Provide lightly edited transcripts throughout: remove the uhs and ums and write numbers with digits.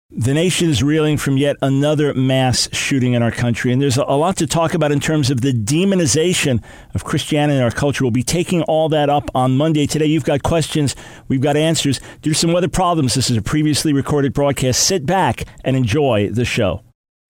The nation is reeling from yet another mass shooting in our country, and there's a lot to talk about in terms of the demonization of Christianity in our culture. We'll be taking all that up on Monday. Today, you've got questions, we've got answers. Due to some weather problems, this is a previously recorded broadcast. Sit back and enjoy the show.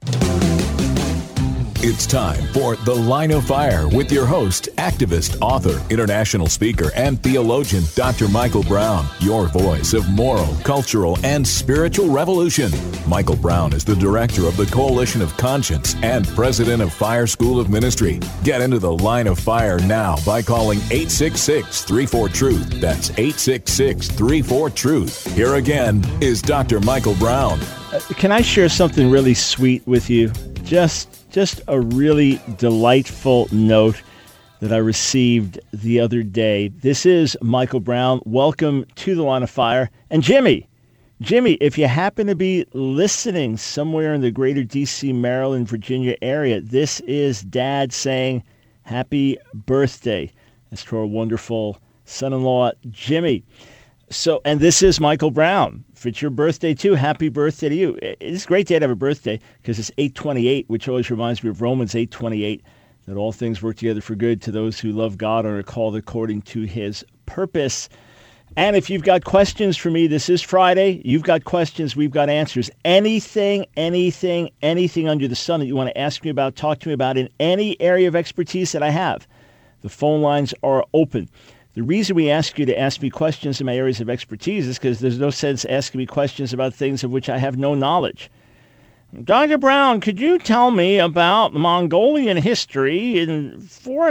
It's time for The Line of Fire with your host, activist, author, international speaker, and theologian, Dr. Michael Brown, your voice of moral, cultural, and spiritual revolution. Michael Brown is the director of the Coalition of Conscience and president of Fire School of Ministry. Get into The Line of Fire now by calling 866-34-TRUTH. That's 866-34-TRUTH. Here again is Dr. Michael Brown. Can I share something really sweet with you? Just a really delightful note that I received the other day. This is Michael Brown. Welcome to The Line of Fire. And Jimmy, if you happen to be listening somewhere in the greater D.C., Maryland, Virginia area, this is Dad saying happy birthday. That's to our wonderful son-in-law, Jimmy. So, and this is Michael Brown. If it's your birthday too, happy birthday to you. It's a great day to have a birthday because it's 8/28, which always reminds me of Romans 8:28, that all things work together for good to those who love God and are called according to his purpose. And if you've got questions for me, this is Friday. You've got questions, we've got answers. Anything under the sun that you want to ask me about, talk to me about in any area of expertise that I have. The phone lines are open. The reason we ask you to ask me questions in my areas of expertise is because there's no sense asking me questions about things of which I have no knowledge. Dr. Brown, could you tell me about Mongolian history in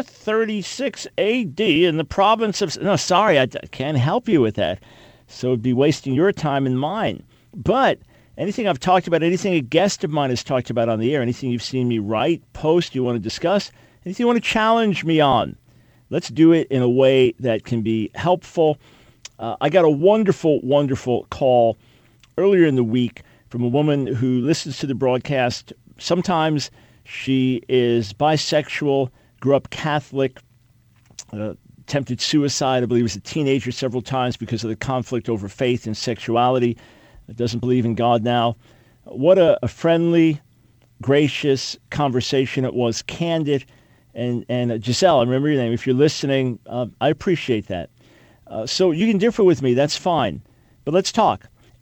436 A.D. in the province of... No, sorry, I can't help you with that. So it'd be wasting your time and mine. But anything I've talked about, anything a guest of mine has talked about on the air, anything you've seen me write, post, you want to discuss, anything you want to challenge me on, let's do it in a way that can be helpful. I got a wonderful, wonderful call earlier in the week from a woman who listens to the broadcast. Sometimes she is bisexual, grew up Catholic, attempted suicide, I believe as a teenager several times because of the conflict over faith and sexuality. Doesn't believe in God now. What a friendly, gracious conversation it was, candid. And Giselle, I remember your name. If you're listening, I appreciate that. So you can differ with me. That's fine. But let's talk.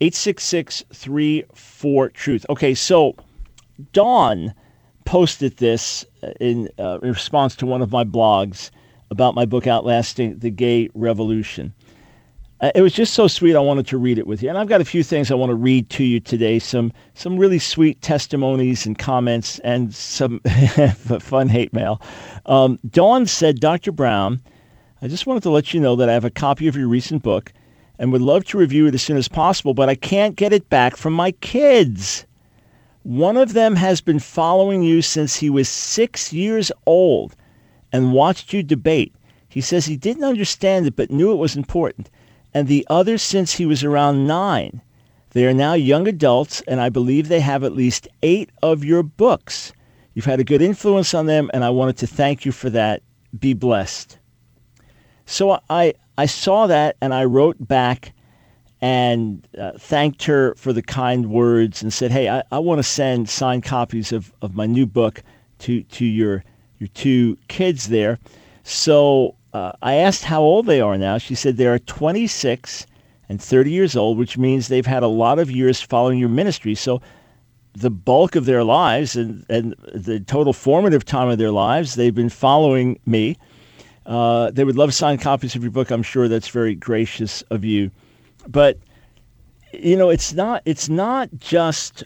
866-34-TRUTH. Okay, so Dawn posted this in response to one of my blogs about my book, Outlasting the Gay Revolution. It was just so sweet, I wanted to read it with you. And I've got a few things I want to read to you today, some really sweet testimonies and comments and some fun hate mail. Dawn said, Dr. Brown, I just wanted to let you know that I have a copy of your recent book and would love to review it as soon as possible, but I can't get it back from my kids. One of them has been following you since he was 6 years old and watched you debate. He says he didn't understand it but knew it was important. And the other since he was around 9. They are now young adults, and I believe they have at least 8 of your books. You've had a good influence on them, and I wanted to thank you for that. Be blessed. So I saw that, and I wrote back and thanked her for the kind words and said, hey, I want to send signed copies of my new book to your 2 kids there. So I asked how old they are now. She said they are 26 and 30 years old, which means they've had a lot of years following your ministry. So the bulk of their lives and the total formative time of their lives, they've been following me. They would love signed copies of your book. I'm sure that's very gracious of you. But, you know, it's not just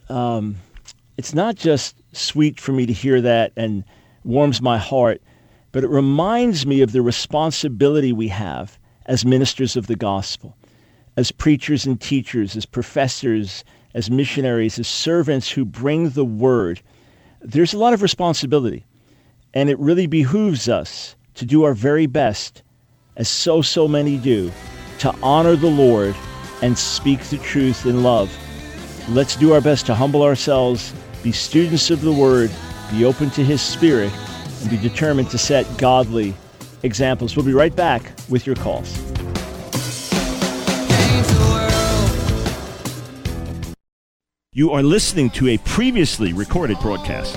sweet for me to hear that and warms my heart. But it reminds me of the responsibility we have as ministers of the gospel, as preachers and teachers, as professors, as missionaries, as servants who bring the word. There's a lot of responsibility, and it really behooves us to do our very best, as so many do, to honor the Lord and speak the truth in love. Let's do our best to humble ourselves, be students of the word, be open to his spirit, and be determined to set godly examples. We'll be right back with your calls. You are listening to a previously recorded broadcast.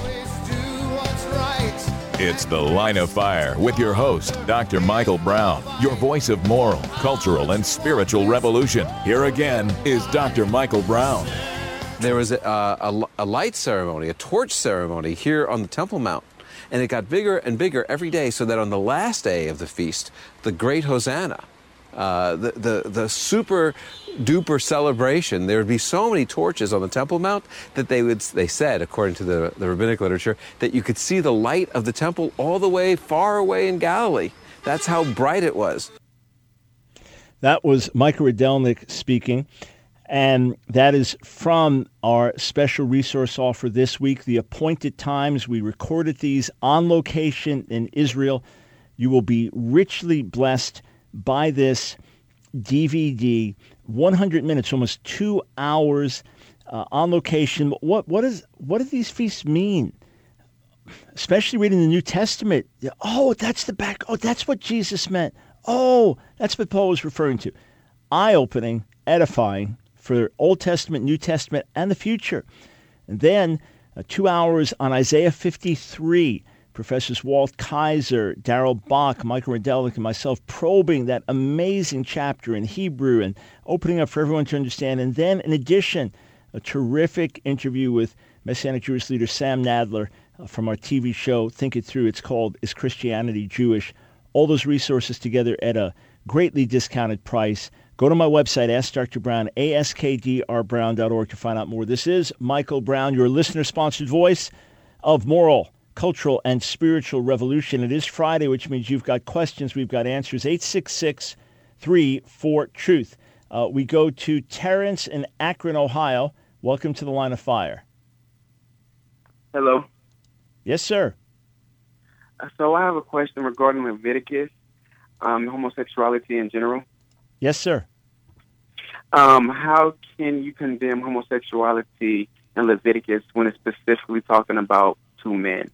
It's The Line of Fire with your host, Dr. Michael Brown, your voice of moral, cultural, and spiritual revolution. Here again is Dr. Michael Brown. There was a light ceremony, a torch ceremony here on the Temple Mount. And it got bigger and bigger every day, so that on the last day of the feast, the great Hosanna, the super duper celebration, there would be so many torches on the Temple Mount that they said, according to the rabbinic literature, that you could see the light of the temple all the way far away in Galilee. That's how bright it was. That was Michael Rydelnik speaking. And that is from our special resource offer this week, The Appointed Times. We recorded these on location in Israel. You will be richly blessed by this DVD, 100 minutes, almost 2 hours on location. What do these feasts mean? Especially reading the New Testament. Oh, that's the back. Oh, that's what Jesus meant. Oh, that's what Paul was referring to. Eye-opening, edifying for Old Testament, New Testament, and the future. And then 2 hours on Isaiah 53. Professors Walt Kaiser, Darrell Bach, Michael Rydelnik, and myself probing that amazing chapter in Hebrew and opening up for everyone to understand. And then, in addition, a terrific interview with Messianic Jewish leader Sam Nadler from our TV show, Think It Through. It's called Is Christianity Jewish? All those resources together at a greatly discounted price. Go to my website, Ask Dr. Brown, askdrbrown.org to find out more. This is Michael Brown, your listener-sponsored voice of moral, cultural, and spiritual revolution. It is Friday, which means you've got questions, we've got answers. 866-34-TRUTH. We go to Terrence in Akron, Ohio. Welcome to the Line of Fire. Hello. Yes, sir. So I have a question regarding Leviticus, homosexuality in general. Yes, sir. How can you condemn homosexuality in Leviticus when it's specifically talking about two men?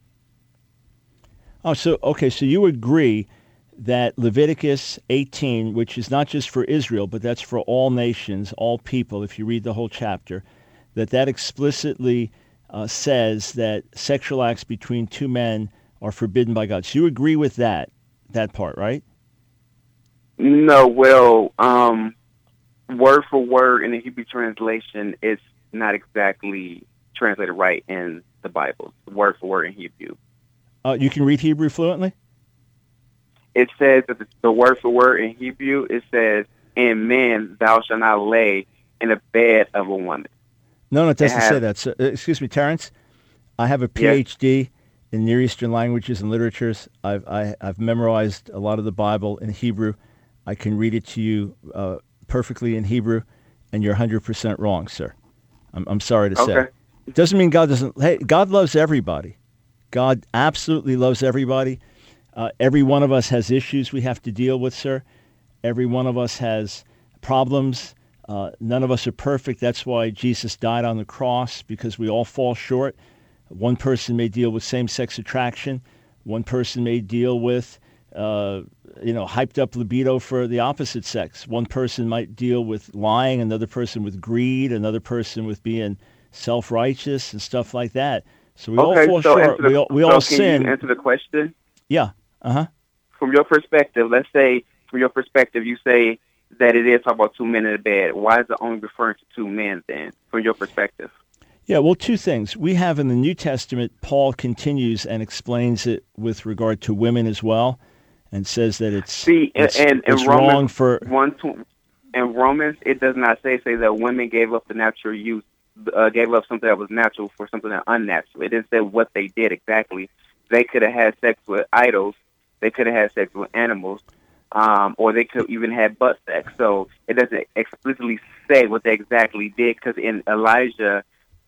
Oh, so you agree that Leviticus 18, which is not just for Israel, but that's for all nations, all people, if you read the whole chapter, that explicitly says that sexual acts between two men are forbidden by God. So you agree with that part, right? No, well, word for word in the Hebrew translation, it's not exactly translated right in the Bible, word for word in Hebrew. You can read Hebrew fluently? It says that the word for word in Hebrew, it says, "In men thou shalt not lay in the bed of a woman." No, it doesn't say that. So, excuse me, Terrence. I have a PhD in Near Eastern languages and literatures. I've memorized a lot of the Bible in Hebrew. I can read it to you perfectly in Hebrew, and you're 100% wrong, sir. I'm sorry to say. It doesn't mean God doesn't. Hey, God loves everybody. God absolutely loves everybody. Every one of us has issues we have to deal with, sir. Every one of us has problems. None of us are perfect. That's why Jesus died on the cross, because we all fall short. One person may deal with same-sex attraction. One person may deal with hyped up libido for the opposite sex. One person might deal with lying, another person with greed, another person with being self-righteous and stuff like that. So we all fall short. We all sin. Can you answer the question? Yeah. From your perspective, let's say, you say that it is talking about two men in a bed. Why is it only referring to two men then, from your perspective? Yeah, well, two things. We have in the New Testament, Paul continues and explains it with regard to women as well, and says that it's wrong for... In Romans, it does not say that women gave up the natural use, gave up something that was natural for something that unnatural. It didn't say what they did exactly. They could have had sex with idols. They could have had sex with animals. Or they could even have butt sex. So it doesn't explicitly say what they exactly did, because in Elijah...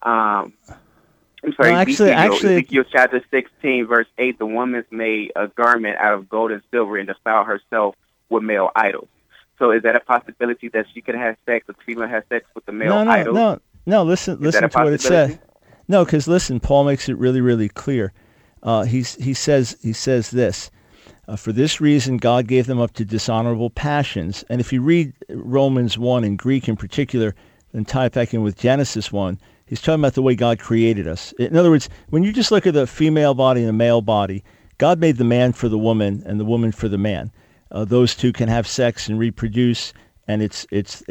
Ezekiel chapter 16, verse 8, the woman made a garment out of gold and silver and defiled herself with male idols. So is that a possibility that she could have sex, a female has sex with the male idols? No, listen to what it says. No, because listen, Paul makes it really, really clear. He says this, for this reason God gave them up to dishonorable passions. And if you read Romans 1 in Greek in particular, and tie it back in with Genesis 1, He's talking about the way God created us. In other words, when you just look at the female body and the male body, God made the man for the woman and the woman for the man. Those two can have sex and reproduce, and it's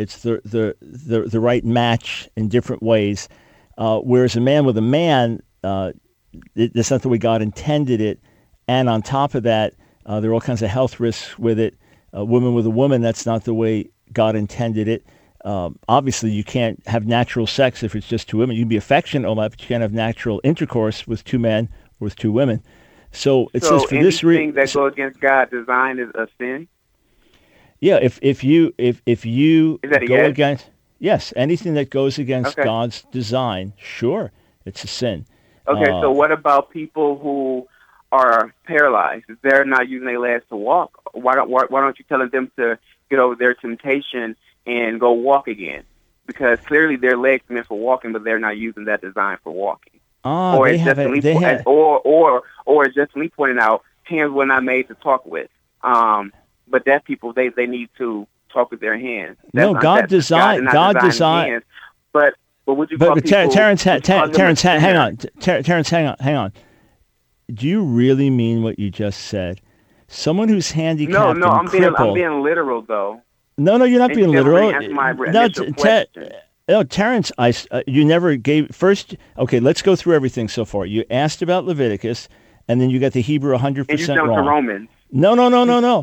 the right match in different ways. Whereas a man with a man, that's not the way God intended it. And on top of that, there are all kinds of health risks with it. A woman with a woman, that's not the way God intended it. Obviously, you can't have natural sex if it's just two women. You can be affectionate, all that, but you can't have natural intercourse with two men or with two women. So it says for this reason, anything that goes against God's design is a sin. Yeah, if you is that go yes? against, yes, anything that goes against Okay. God's design, sure, it's a sin. Okay, so what about people who are paralyzed? If they're not using their legs to walk, why don't you tell them to get over their temptation and go walk again? Because clearly their legs are meant for walking, but they're not using that design for walking. Or They as have Justin a, Lee they have, or as Justin Lee pointed out, hands were not made to talk with. But deaf people, they need to talk with their hands. No, God designed hands. But would you call but people? Terrence, would you call them a Terrence, hang sinner? on, Terrence, hang on. Do you really mean what you just said? Someone who's handicapped No, and I'm crippled. being literal though. No, you're not And being you never literal. really answered my initial question. No, Terrence, you never gave first. Okay, let's go through everything so far. You asked about Leviticus, and then you got the Hebrew 100% And you jumped wrong. to Romans. No.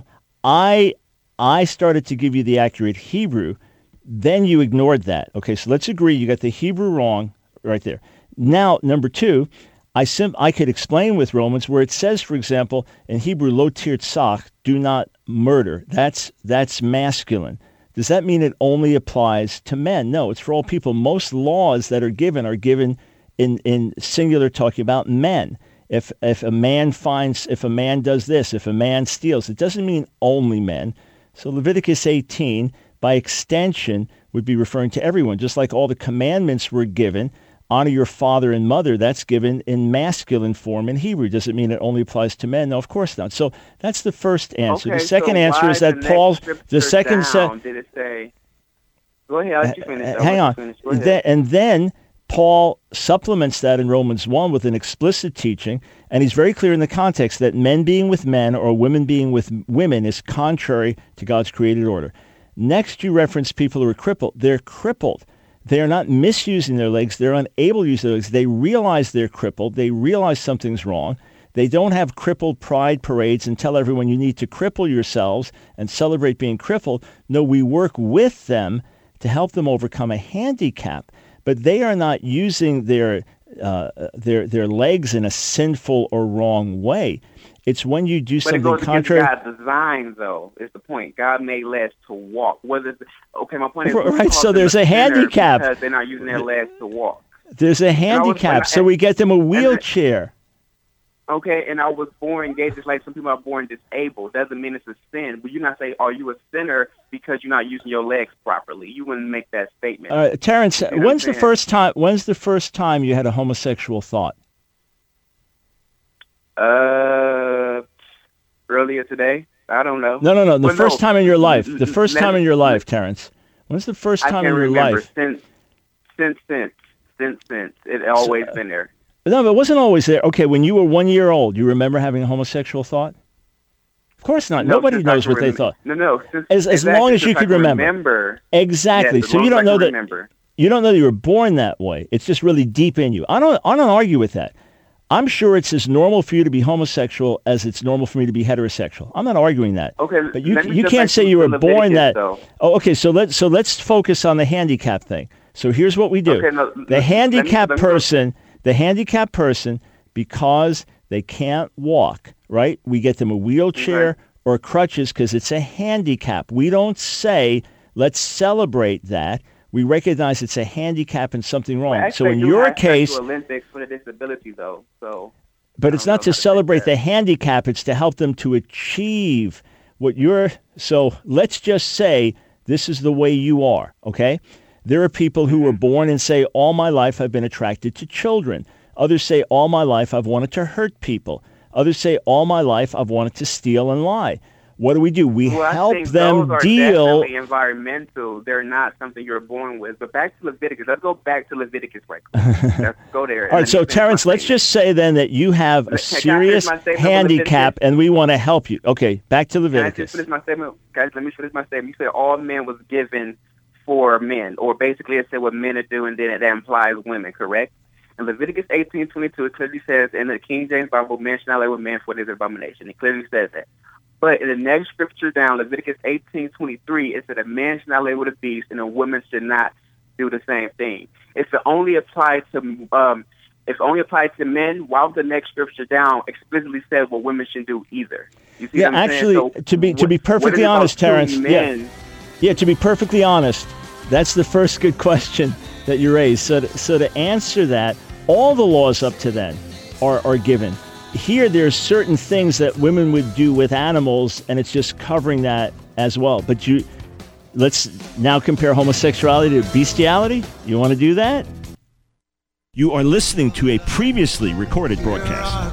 I started to give you the accurate Hebrew. Then you ignored that. Okay, so let's agree you got the Hebrew wrong right there. Now, number two, I could explain with Romans where it says, for example, in Hebrew, lo tirtzach, do not murder. That's masculine. Does that mean it only applies to men? No, it's for all people. Most laws that are given in singular, talking about men. If a man does this, if a man steals, it doesn't mean only men. So Leviticus 18, by extension, would be referring to everyone. Just like all the commandments were given, honor your father and mother, that's given in masculine form in Hebrew. Does it mean it only applies to men? No, of course not. So that's the first answer. Okay, The second so answer why is that the Paul's, next the scripture second down, did it say? Go ahead, I'll let you finish. hang on. Go ahead. And then Paul supplements that in Romans 1 with an explicit teaching, and he's very clear in the context that men being with men or women being with women is contrary to God's created order. Next, you reference people who are crippled. They're crippled. They are not misusing their legs. They're unable to use their legs. They realize they're crippled. They realize something's wrong. They don't have crippled pride parades and tell everyone you need to cripple yourselves and celebrate being crippled. No, we work with them to help them overcome a handicap. But they are not using their legs in a sinful or wrong way. It's when you do But it something goes contrary. against God's design, though, is the point. God made legs to walk. Okay, my point is, Right, so there's a handicap. because they're not using their legs to walk. There's a handicap, so we get them a wheelchair. Okay, and I was born gay, just like some people are born disabled. Doesn't mean it's a sin. But you not say, "Are you a sinner because you're not using your legs properly?" You wouldn't make that statement. Terrence, You know when's the what I'm saying? When's the first time you had a homosexual thought? Earlier today. I don't know. No. The Well, first no. time in your life. The first Let time me- in your life, Terrence. When's the first I time can't in your remember. life? Since. It's always been there. No, but it wasn't always there. Okay, when you were 1 year old, you remember having a homosexual thought? Of course not. No, Nobody since I knows can what they remember. thought. No. As long as you since I could can remember. Exactly. Yes, as So long you as I don't know can that remember. you don't know that you were born that way. It's just really deep in you. I don't argue with that. I'm sure it's as normal for you to be homosexual as it's normal for me to be heterosexual. I'm not arguing that. Okay, But you let me jump can't back say to you were Leviticus, born that. though. Oh, okay. So let's focus on the handicap thing. So here's what we do. Okay, no, the handicapped let me- person, because they can't walk, right? We get them a wheelchair Okay. or crutches because it's a handicap. We don't say, let's celebrate that. We recognize it's a handicap and something wrong. Well, So actually, in they do your have case, Special Olympics for the disability, though. So, but I it's don't not know to how to take celebrate that. the handicap. It's to help them to achieve what you're. So let's just say this is the way you are, okay? There are people who were born and say, all my life I've been attracted to children. Others say, all my life I've wanted to hurt people. Others say, all my life I've wanted to steal and lie. What do? We Well, I help think them those are deal. definitely environmental. They're not something you're born with. But back to Leviticus. Let's go back to Leviticus right quick. Let's go there. All right, so Terrence, let's just say then that you have a serious handicap and we want to help you. Okay, back to Leviticus. Can I just finish my statement? Guys, let me finish my statement. You said all men was given for men, or basically it said what men are doing, then that implies women, correct? In Leviticus 18:22, it clearly says, in the King James Bible, man shall not lay with man, for it is an abomination. It clearly says that. But in the next scripture down, Leviticus 18:23, it said a man should not lay with a beast, and a woman should not do the same thing. It's only applied to men, while the next scripture down explicitly said what women should do either. You see Yeah, what I'm actually, saying? So to be perfectly honest, Terrence. Yeah, to be perfectly honest, that's the first good question that you raised. So to answer that, all the laws up to then are given. Here, there's certain things that women would do with animals, and it's just covering that as well. But let's now compare homosexuality to bestiality. You want to do that? You are listening to a previously recorded broadcast.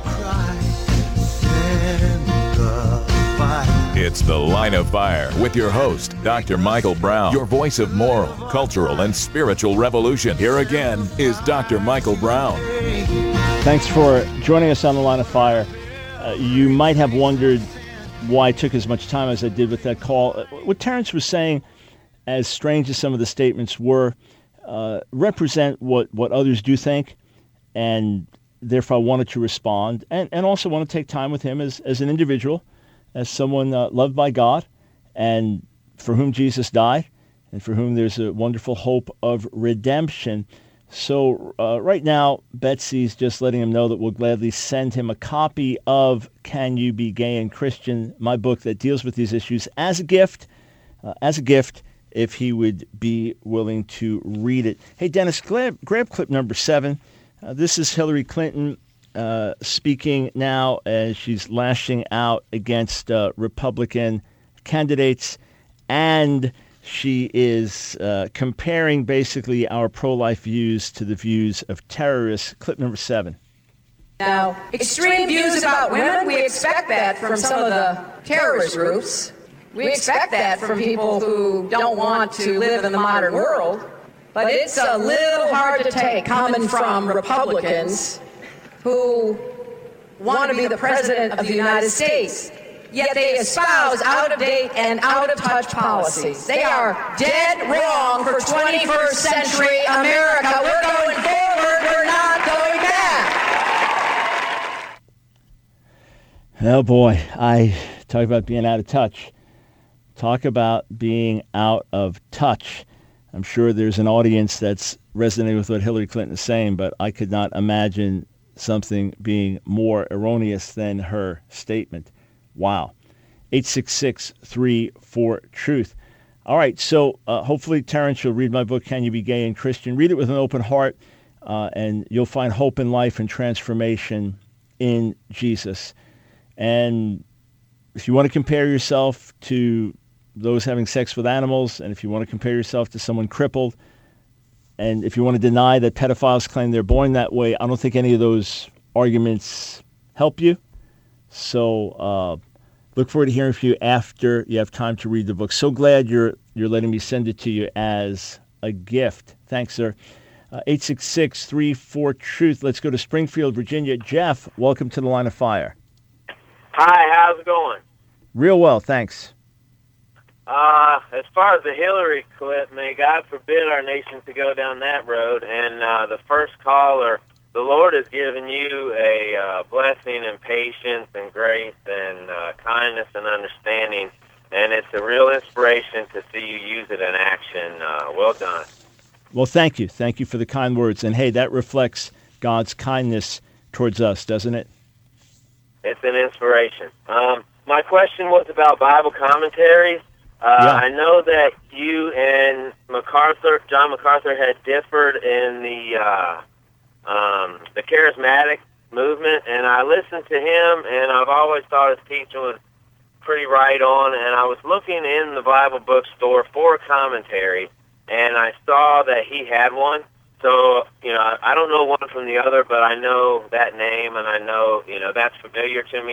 It's The Line of Fire with your host, Dr. Michael Brown, your voice of moral, cultural, and spiritual revolution. Here again is Dr. Michael Brown. Thanks for joining us on The Line of Fire. You might have wondered why I took as much time as I did with that call. What Terrence was saying, as strange as some of the statements were, represent what others do think, and therefore I wanted to respond, and also want to take time with him as an individual, as someone loved by God, and for whom Jesus died, and for whom there's a wonderful hope of redemption. So right now, Betsy's just letting him know that we'll gladly send him a copy of Can You Be Gay and Christian, my book that deals with these issues, as a gift, if he would be willing to read it. Hey, Dennis, grab clip number 7. This is Hillary Clinton speaking now as she's lashing out against Republican candidates, and she is comparing basically our pro-life views to the views of terrorists. Clip number 7. Now, extreme views about women, we expect that from some of the terrorist groups. We expect that from people who don't want to live in the modern world. But it's a little hard to take coming from Republicans who want to be the president of the United States, yet they espouse out-of-date and out-of-touch policies. They are dead wrong for 21st century America. We're going forward, we're not going back. Oh boy, I talk about being out of touch. Talk about being out of touch. I'm sure there's an audience that's resonating with what Hillary Clinton is saying, but I could not imagine something being more erroneous than her statement. Wow. 866-34-TRUTH. All right, so hopefully, Terrence, you'll read my book, Can You Be Gay and Christian? Read it with an open heart, and you'll find hope in life and transformation in Jesus. And if you want to compare yourself to those having sex with animals, and if you want to compare yourself to someone crippled, and if you want to deny that pedophiles claim they're born that way, I don't think any of those arguments help you. So look forward to hearing from you after you have time to read the book. So glad you're letting me send it to you as a gift. Thanks, sir. 866-34-TRUTH. Let's go to Springfield, Virginia. Jeff, welcome to The Line of Fire. Hi, how's it going? Real well, thanks. As far as the Hillary clip, may God forbid our nation to go down that road. And the first caller, the Lord has given you a blessing and patience and grace and kindness and understanding. And it's a real inspiration to see you use it in action. Well done. Well, thank you. Thank you for the kind words. And hey, that reflects God's kindness towards us, doesn't it? It's an inspiration. My question was about Bible commentaries. I know that you and John MacArthur, had differed in the charismatic movement, and I listened to him, and I've always thought his teaching was pretty right on, and I was looking in the Bible bookstore for a commentary, and I saw that he had one. So, I don't know one from the other, but I know that name, and I know, that's familiar to me.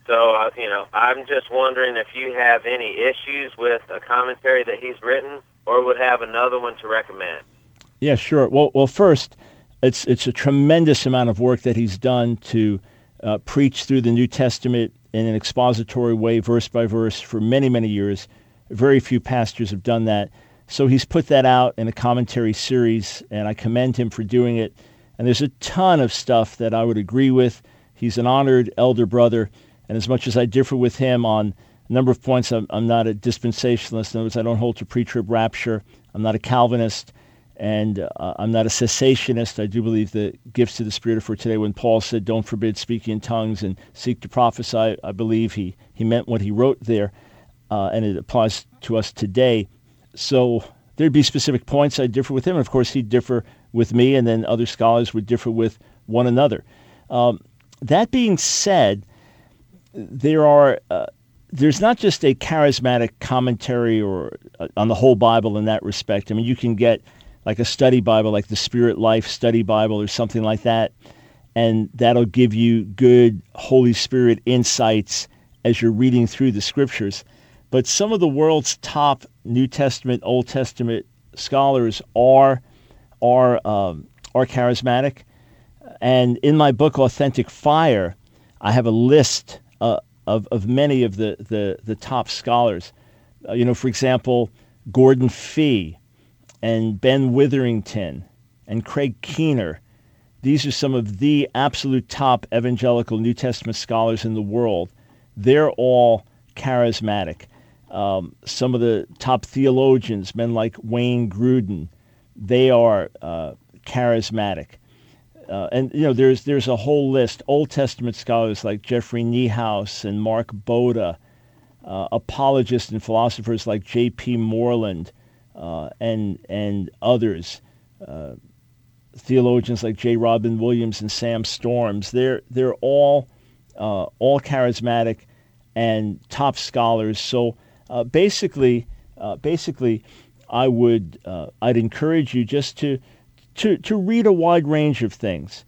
So, I'm just wondering if you have any issues with a commentary that he's written or would have another one to recommend. Yeah, sure. Well, first, it's a tremendous amount of work that he's done to preach through the New Testament in an expository way, verse by verse, for many, many years. Very few pastors have done that. So he's put that out in a commentary series, and I commend him for doing it. And there's a ton of stuff that I would agree with. He's an honored elder brother, and as much as I differ with him on a number of points, I'm not a dispensationalist. In other words, I don't hold to pre-trib rapture. I'm not a Calvinist, and I'm not a cessationist. I do believe the gifts of the Spirit are for today. When Paul said, don't forbid speaking in tongues and seek to prophesy, I believe he meant what he wrote there, and it applies to us today. So there'd be specific points I differ with him, and of course he'd differ with me, and then other scholars would differ with one another. That being said, there's not just a charismatic commentary or on the whole Bible in that respect. I mean, you can get like a study Bible, like the Spirit Life Study Bible or something like that, and that'll give you good Holy Spirit insights as you're reading through the Scriptures. But some of the world's top New Testament, Old Testament scholars are charismatic. And in my book, Authentic Fire, I have a list of many of the top scholars. For example, Gordon Fee and Ben Witherington and Craig Keener. These are some of the absolute top evangelical New Testament scholars in the world. They're all charismatic. Some of the top theologians, men like Wayne Grudem, they are charismatic. And there's a whole list. Old Testament scholars like Jeffrey Niehaus and Mark Boda, apologists and philosophers like J.P. Moreland, and others, theologians like J. Robin Williams and Sam Storms. They're all charismatic and top scholars. So basically, I'd encourage you just to read a wide range of things.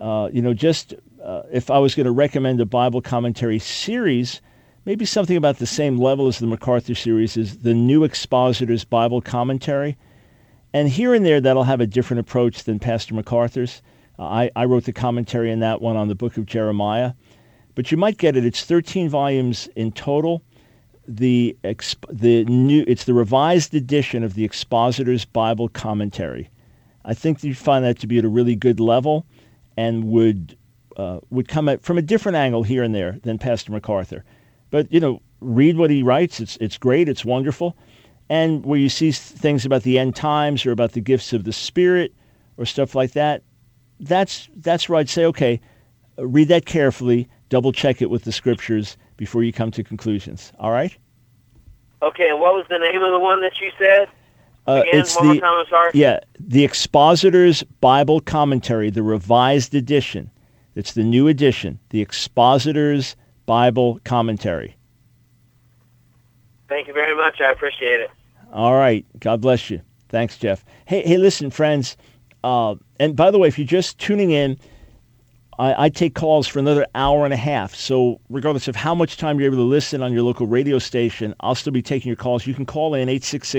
If I was going to recommend a Bible commentary series, maybe something about the same level as the MacArthur series is the New Expositor's Bible Commentary. And here and there, that'll have a different approach than Pastor MacArthur's. I wrote the commentary in that one on the book of Jeremiah. But you might get it. It's 13 volumes in total. It's the revised edition of the Expositor's Bible Commentary. I think you'd find that to be at a really good level and would come at from a different angle here and there than Pastor MacArthur. But, read what he writes. It's great. It's wonderful. And where you see things about the end times or about the gifts of the Spirit or stuff like that, that's where I'd say, okay, read that carefully, double check it with the Scriptures before you come to conclusions. All right? Okay, and what was the name of the one that you said? Again, one more time, I'm sorry. Yeah, the Expositor's Bible Commentary, the revised edition. It's the new edition, the Expositor's Bible Commentary. Thank you very much. I appreciate it. All right. God bless you. Thanks, Jeff. Hey, listen, friends. And by the way, if you're just tuning in, I take calls for another hour and a half. So regardless of how much time you're able to listen on your local radio station, I'll still be taking your calls. You can call in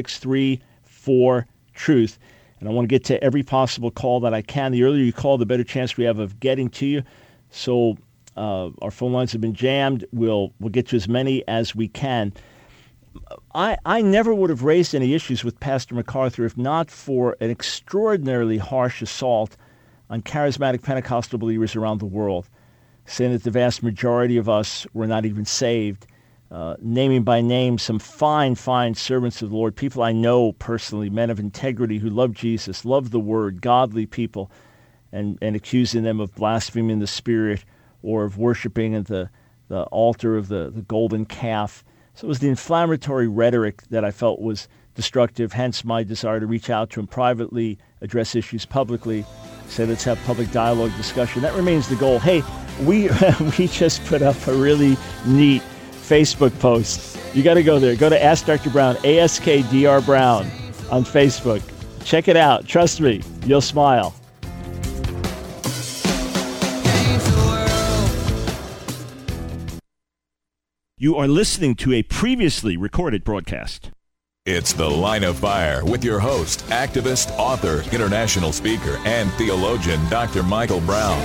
866-34-TRUTH. And I want to get to every possible call that I can. The earlier you call, the better chance we have of getting to you. So our phone lines have been jammed. We'll get to as many as we can. I never would have raised any issues with Pastor MacArthur if not for an extraordinarily harsh assault on charismatic Pentecostal believers around the world, saying that the vast majority of us were not even saved, naming by name some fine servants of the Lord, people I know personally, men of integrity who love Jesus, love the Word, godly people, and accusing them of blaspheming the Spirit or of worshiping at the altar of the golden calf. So it was the inflammatory rhetoric that I felt was destructive, hence my desire to reach out to him privately, address issues publicly, say let's have public dialogue, discussion. That remains the goal. Hey, we just put up a really neat Facebook post. You got to go there. Go to Ask Dr. Brown, ASKDR Brown on Facebook. Check it out. Trust me, you'll smile. You are listening to a previously recorded broadcast. It's The Line of Fire with your host, activist, author, international speaker, and theologian, Dr. Michael Brown.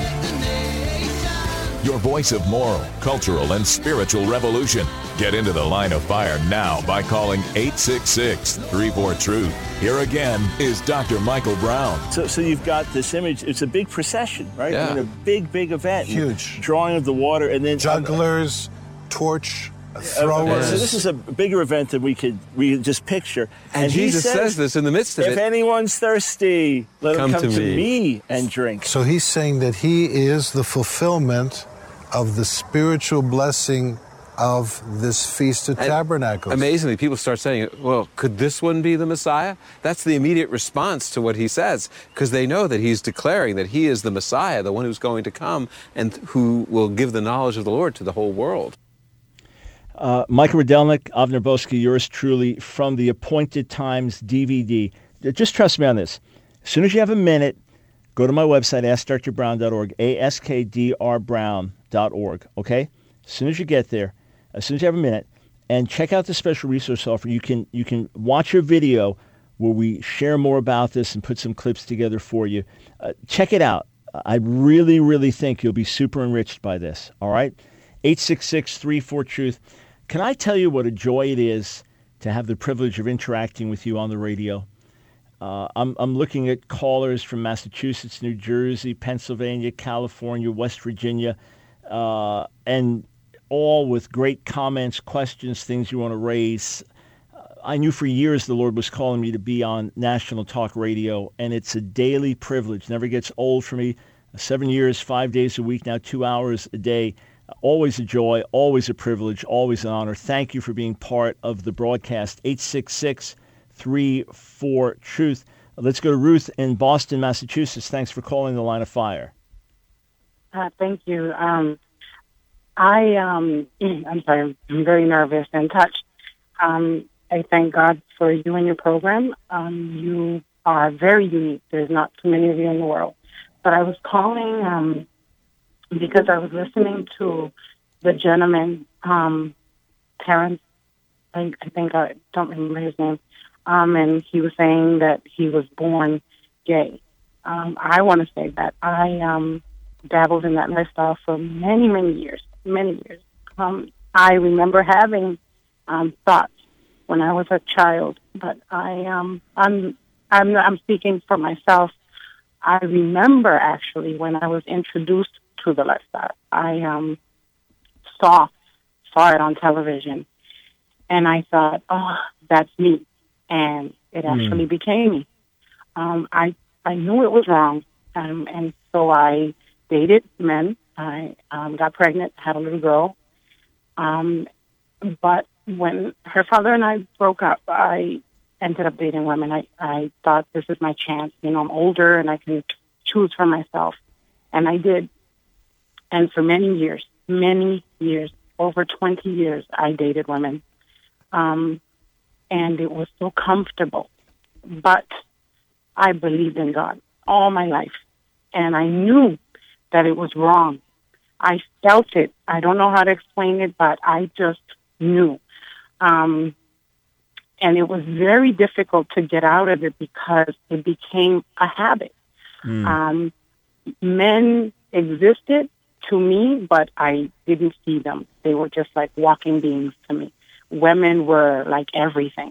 Your voice of moral, cultural, and spiritual revolution. Get into The Line of Fire now by calling 866-34-TRUTH. Here again is Dr. Michael Brown. So you've got this image. It's a big procession, right? Yeah. I mean, a big event. Huge. Drawing of the water, and then Jugglers, torch throwers. So this is a bigger event that we could just picture. And Jesus says this in the midst of if it. anyone's thirsty, let him come to me and drink. So he's saying that he is the fulfillment of the spiritual blessing of this Feast of Tabernacles. Amazingly, people start saying, well, could this one be the Messiah? That's the immediate response to what he says, because they know that he's declaring that he is the Messiah, the one who's going to come and who will give the knowledge of the Lord to the whole world. Michael Rydelnik, Avner Boski, yours truly, from the Appointed Times DVD. Just trust me on this. As soon as you have a minute, go to my website, askdrbrown.org, askdrbrown.org, okay? As soon as you get there, as soon as you have a minute, and check out the special resource offer. You can watch a video where we share more about this and put some clips together for you. Check it out. I really, really think you'll be super enriched by this, all right? 866-34-TRUTH. Can I tell you what a joy it is to have the privilege of interacting with you on the radio? I'm looking at callers from Massachusetts, New Jersey, Pennsylvania, California, West Virginia, and all with great comments, questions, things you want to raise. I knew for years the Lord was calling me to be on National Talk Radio, and it's a daily privilege. Never gets old for me. 7 years, 5 days a week, now 2 hours a day. Always a joy, always a privilege, always an honor. Thank you for being part of the broadcast. 866-34-TRUTH. Let's go to Ruth in Boston, Massachusetts. Thanks for calling the Line of Fire. Thank you. I'm sorry, I'm very nervous and touched. I thank God for you and your program. You are very unique. There's not too many of you in the world. But I was calling because I was listening to the gentleman, Terrence, I think, I don't remember his name, and he was saying that he was born gay. I want to say that I dabbled in that lifestyle for many years. I remember having thoughts when I was a child, but I'm speaking for myself. I remember actually when I was introduced to the lifestyle. I saw it on television, and I thought, oh, that's me, and it actually became me. I knew it was wrong, and so I dated men. I got pregnant, had a little girl, but when her father and I broke up, I ended up dating women. I thought, this is my chance. I'm older, and I can choose for myself, and I did. And for many years, over 20 years, I dated women. And it was so comfortable. But I believed in God all my life. And I knew that it was wrong. I felt it. I don't know how to explain it, but I just knew. And it was very difficult to get out of it because it became a habit. Men existed to me, but I didn't see them. They were just like walking beings to me. Women were like everything,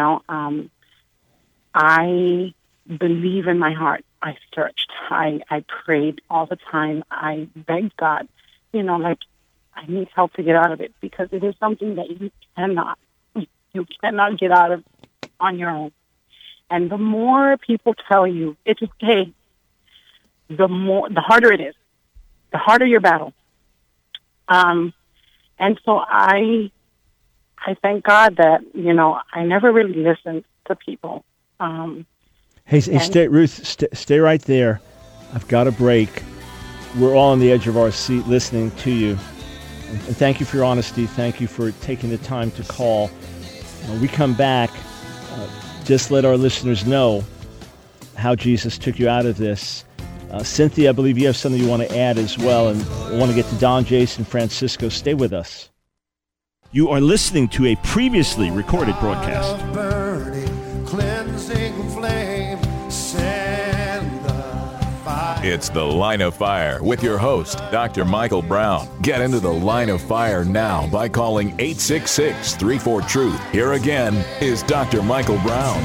I believe in my heart. I searched. I prayed all the time. I begged God, I need help to get out of it, because it is something that you cannot get out of on your own. And the more people tell you it's okay, the harder it is. The harder your battle. And so I thank God that, I never really listened to people. Stay, Ruth, stay right there. I've got a break. We're all on the edge of our seat listening to you. And thank you for your honesty. Thank you for taking the time to call. When we come back, just let our listeners know how Jesus took you out of this. Cynthia, I believe you have something you want to add as well, and I want to get to Don, Jason, Francisco. Stay with us. You are listening to a previously recorded broadcast. Burning, cleansing flame, send the fire. It's The Line of Fire with your host, Dr. Michael Brown. Get into the Line of Fire now by calling 866-34-TRUTH. Here again is Dr. Michael Brown.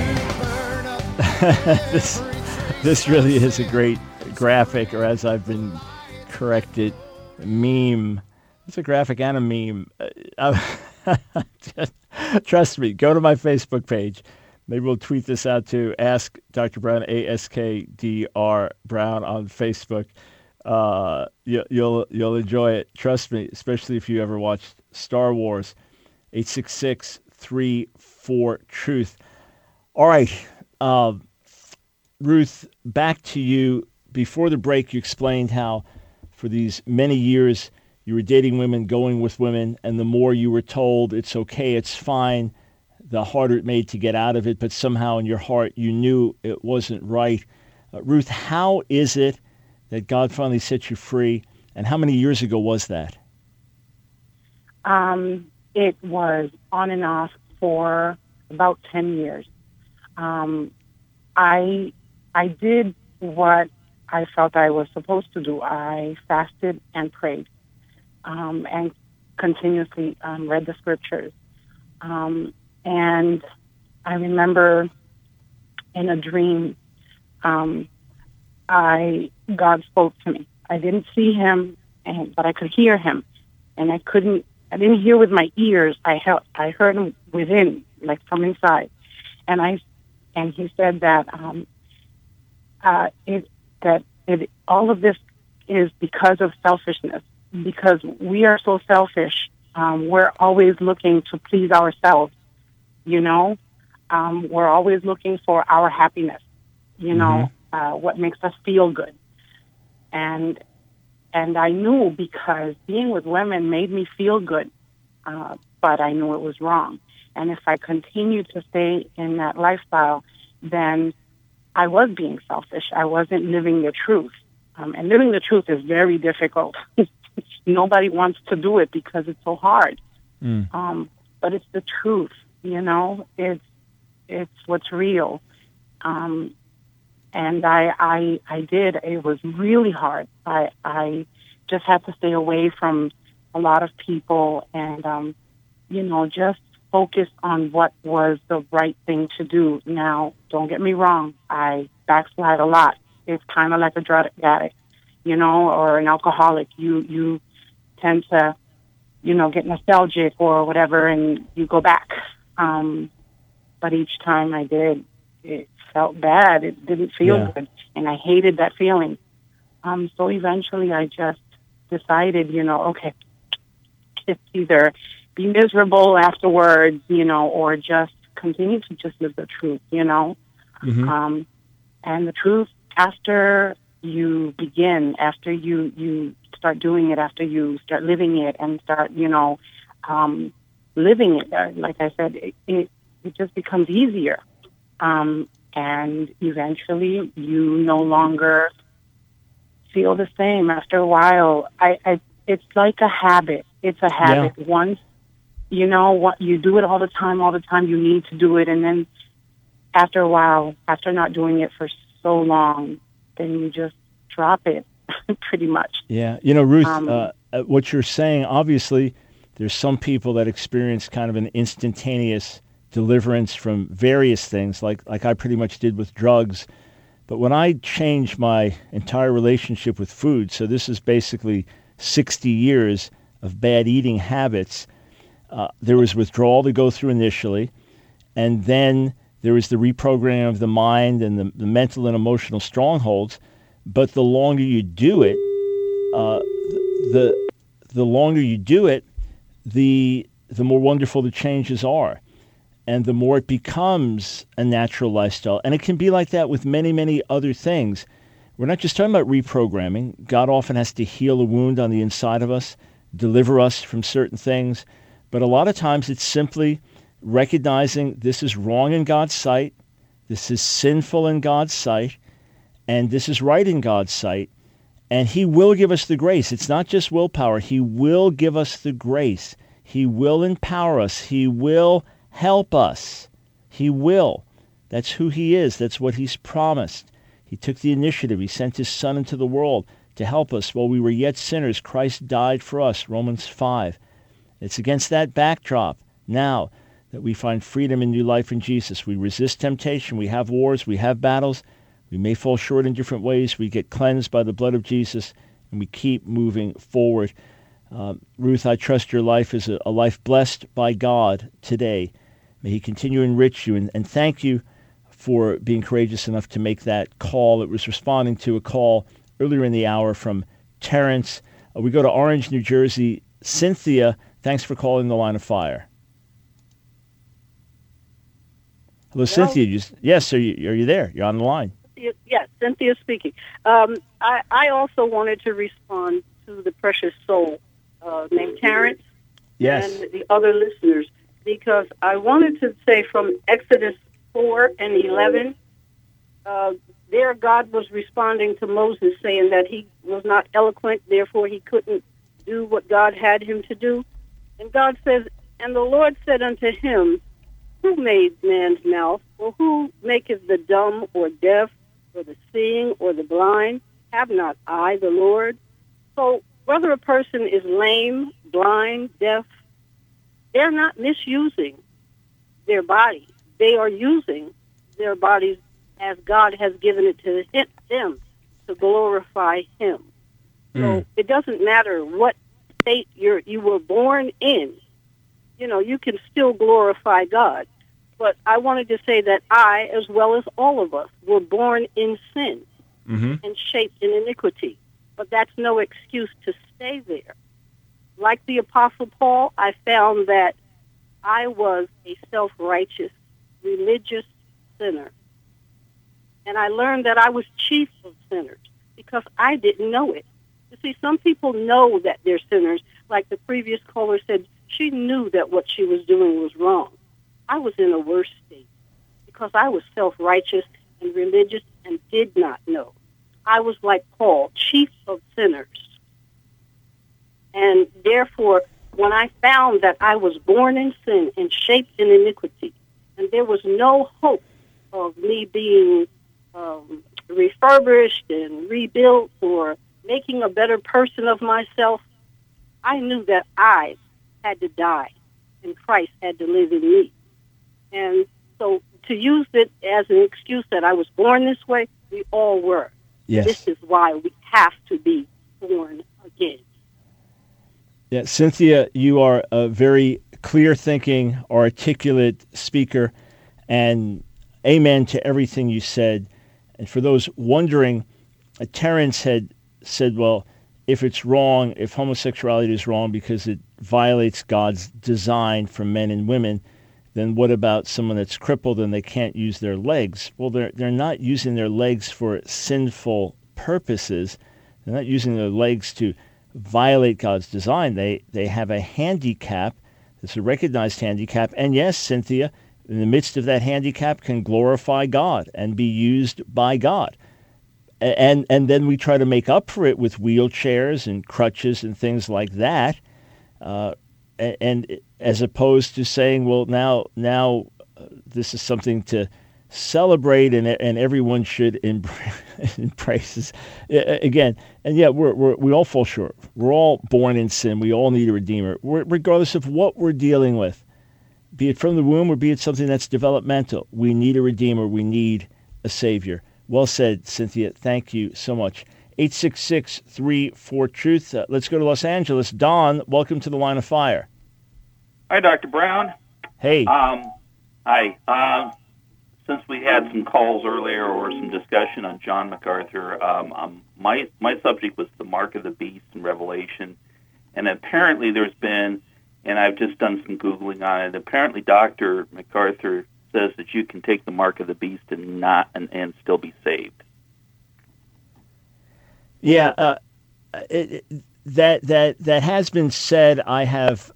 This really is a great graphic, or as I've been corrected, meme. It's a graphic and a meme. Trust me, go to my Facebook page. Maybe we'll tweet this out to Ask Dr. Brown, ASKDR Brown on Facebook. You'll enjoy it. Trust me, especially if you ever watched Star Wars. 866-34-TRUTH. All right, Ruth, back to you. Before the break, you explained how for these many years you were dating women, going with women, and the more you were told it's okay, it's fine, the harder it made to get out of it, but somehow in your heart you knew it wasn't right. Ruth, how is it that God finally set you free, and how many years ago was that? It was on and off for about 10 years. I did what I felt I was supposed to do. I fasted and prayed. And continuously read the scriptures. And I remember in a dream, God spoke to me. I didn't see him, but I could hear him. And I didn't hear with my ears. I heard him within, like from inside. And he said that all of this is because of selfishness. Because we are so selfish, we're always looking to please ourselves, you know. We're always looking for our happiness, you know, what makes us feel good. And I knew because being with women made me feel good, but I knew it was wrong. And if I continued to stay in that lifestyle, then I was being selfish. I wasn't living the truth. And living the truth is very difficult. Nobody wants to do it because it's so hard. But it's the truth, you know. It's what's real. And I did. It was really hard. I just had to stay away from a lot of people and, you know, just focus on what was the right thing to do. Now, don't get me wrong. I backslide a lot. It's kind of like a drug addict, you know, or an alcoholic. You tend to, you know, get nostalgic or whatever, and you go back. But each time I did, it felt bad. It didn't feel good, and I hated that feeling. So eventually I just decided, you know, okay, it's either be miserable afterwards, you know, or just continue to just live the truth, you know. And the truth, after you begin, after you start doing it, after you start living it and start, you know, living it, like I said, it just becomes easier. And eventually you no longer feel the same. After a while, it's like a habit. It's a habit. Yeah. Once, you know, what you do it all the time, you need to do it. And then after a while, after not doing it for so long, then you just drop it pretty much. Yeah. You know, Ruth, what you're saying, obviously, there's some people that experience kind of an instantaneous deliverance from various things, like I pretty much did with drugs. But when I changed my entire relationship with food, so this is basically 60 years of bad eating habits, there was withdrawal to go through initially, and then there was the reprogramming of the mind and the mental and emotional strongholds. But the longer you do it, the more wonderful the changes are, and the more it becomes a natural lifestyle. And it can be like that with many, many other things. We're not just talking about reprogramming. God often has to heal a wound on the inside of us, deliver us from certain things. But a lot of times it's simply recognizing this is wrong in God's sight, this is sinful in God's sight, and this is right in God's sight. And he will give us the grace. It's not just willpower. He will give us the grace. He will empower us. He will help us. He will. That's who he is. That's what he's promised. He took the initiative. He sent his Son into the world to help us. While we were yet sinners, Christ died for us, Romans 5. It's against that backdrop now that we find freedom and new life in Jesus. We resist temptation. We have wars. We have battles. We may fall short in different ways. We get cleansed by the blood of Jesus, and we keep moving forward. Ruth, I trust your life is a life blessed by God today. May he continue to enrich you, and thank you for being courageous enough to make that call. It was responding to a call earlier in the hour from Terrence. We go to Orange, New Jersey. Cynthia, thanks for calling the Line of Fire. Hello, Cynthia. Yes, are you there? You're on the line. Yes, Cynthia speaking. I also wanted to respond to the precious soul named Terrence and the other listeners, because I wanted to say from Exodus 4 and 11, there God was responding to Moses, saying that he was not eloquent, therefore he couldn't do what God had him to do. And God says, and the Lord said unto him, who made man's mouth? Or who maketh the dumb or deaf or the seeing or the blind? Have not I, the Lord? So whether a person is lame, blind, deaf, they're not misusing their body. They are using their bodies as God has given it to them to glorify him. So it doesn't matter what state you were born in. You know, you can still glorify God. But I wanted to say that I, as well as all of us, were born in sin and shaped in iniquity. But that's no excuse to stay there. Like the Apostle Paul, I found that I was a self-righteous, religious sinner. And I learned that I was chief of sinners because I didn't know it. You see, some people know that they're sinners. Like the previous caller said, she knew that what she was doing was wrong. I was in a worse state because I was self-righteous and religious and did not know. I was like Paul, chief of sinners. And therefore, when I found that I was born in sin and shaped in iniquity, and there was no hope of me being refurbished and rebuilt or making a better person of myself, I knew that I had to die and Christ had to live in me. And so to use it as an excuse that I was born this way, we all were. Yes. This is why we have to be born again. Yeah, Cynthia, you are a very clear-thinking, articulate speaker, and amen to everything you said. And for those wondering, Terrence had said, well, if it's wrong, if homosexuality is wrong because it violates God's design for men and women, then what about someone that's crippled and they can't use their legs? Well, they're not using their legs for sinful purposes. They're not using their legs to violate God's design. They have a handicap. It's a recognized handicap. And yes, Cynthia, in the midst of that handicap can glorify God and be used by God. And then we try to make up for it with wheelchairs and crutches and things like that. And as opposed to saying, well, now this is something to celebrate and everyone should embrace. Again, and yeah, we all fall short. We're all born in sin. We all need a Redeemer, regardless of what we're dealing with, be it from the womb or be it something that's developmental. We need a Redeemer. We need a Savior. Well said, Cynthia. Thank you so much. 866-34-TRUTH. Let's go to Los Angeles. Don, welcome to the Line of Fire. Hi, Dr. Brown. Hey. Hi. Since we had some calls earlier or some discussion on John MacArthur, my subject was the mark of the beast in Revelation. And apparently there's been, and I've just done some Googling on it, apparently Dr. MacArthur says that you can take the mark of the beast and still be saved. Yeah, that has been said. I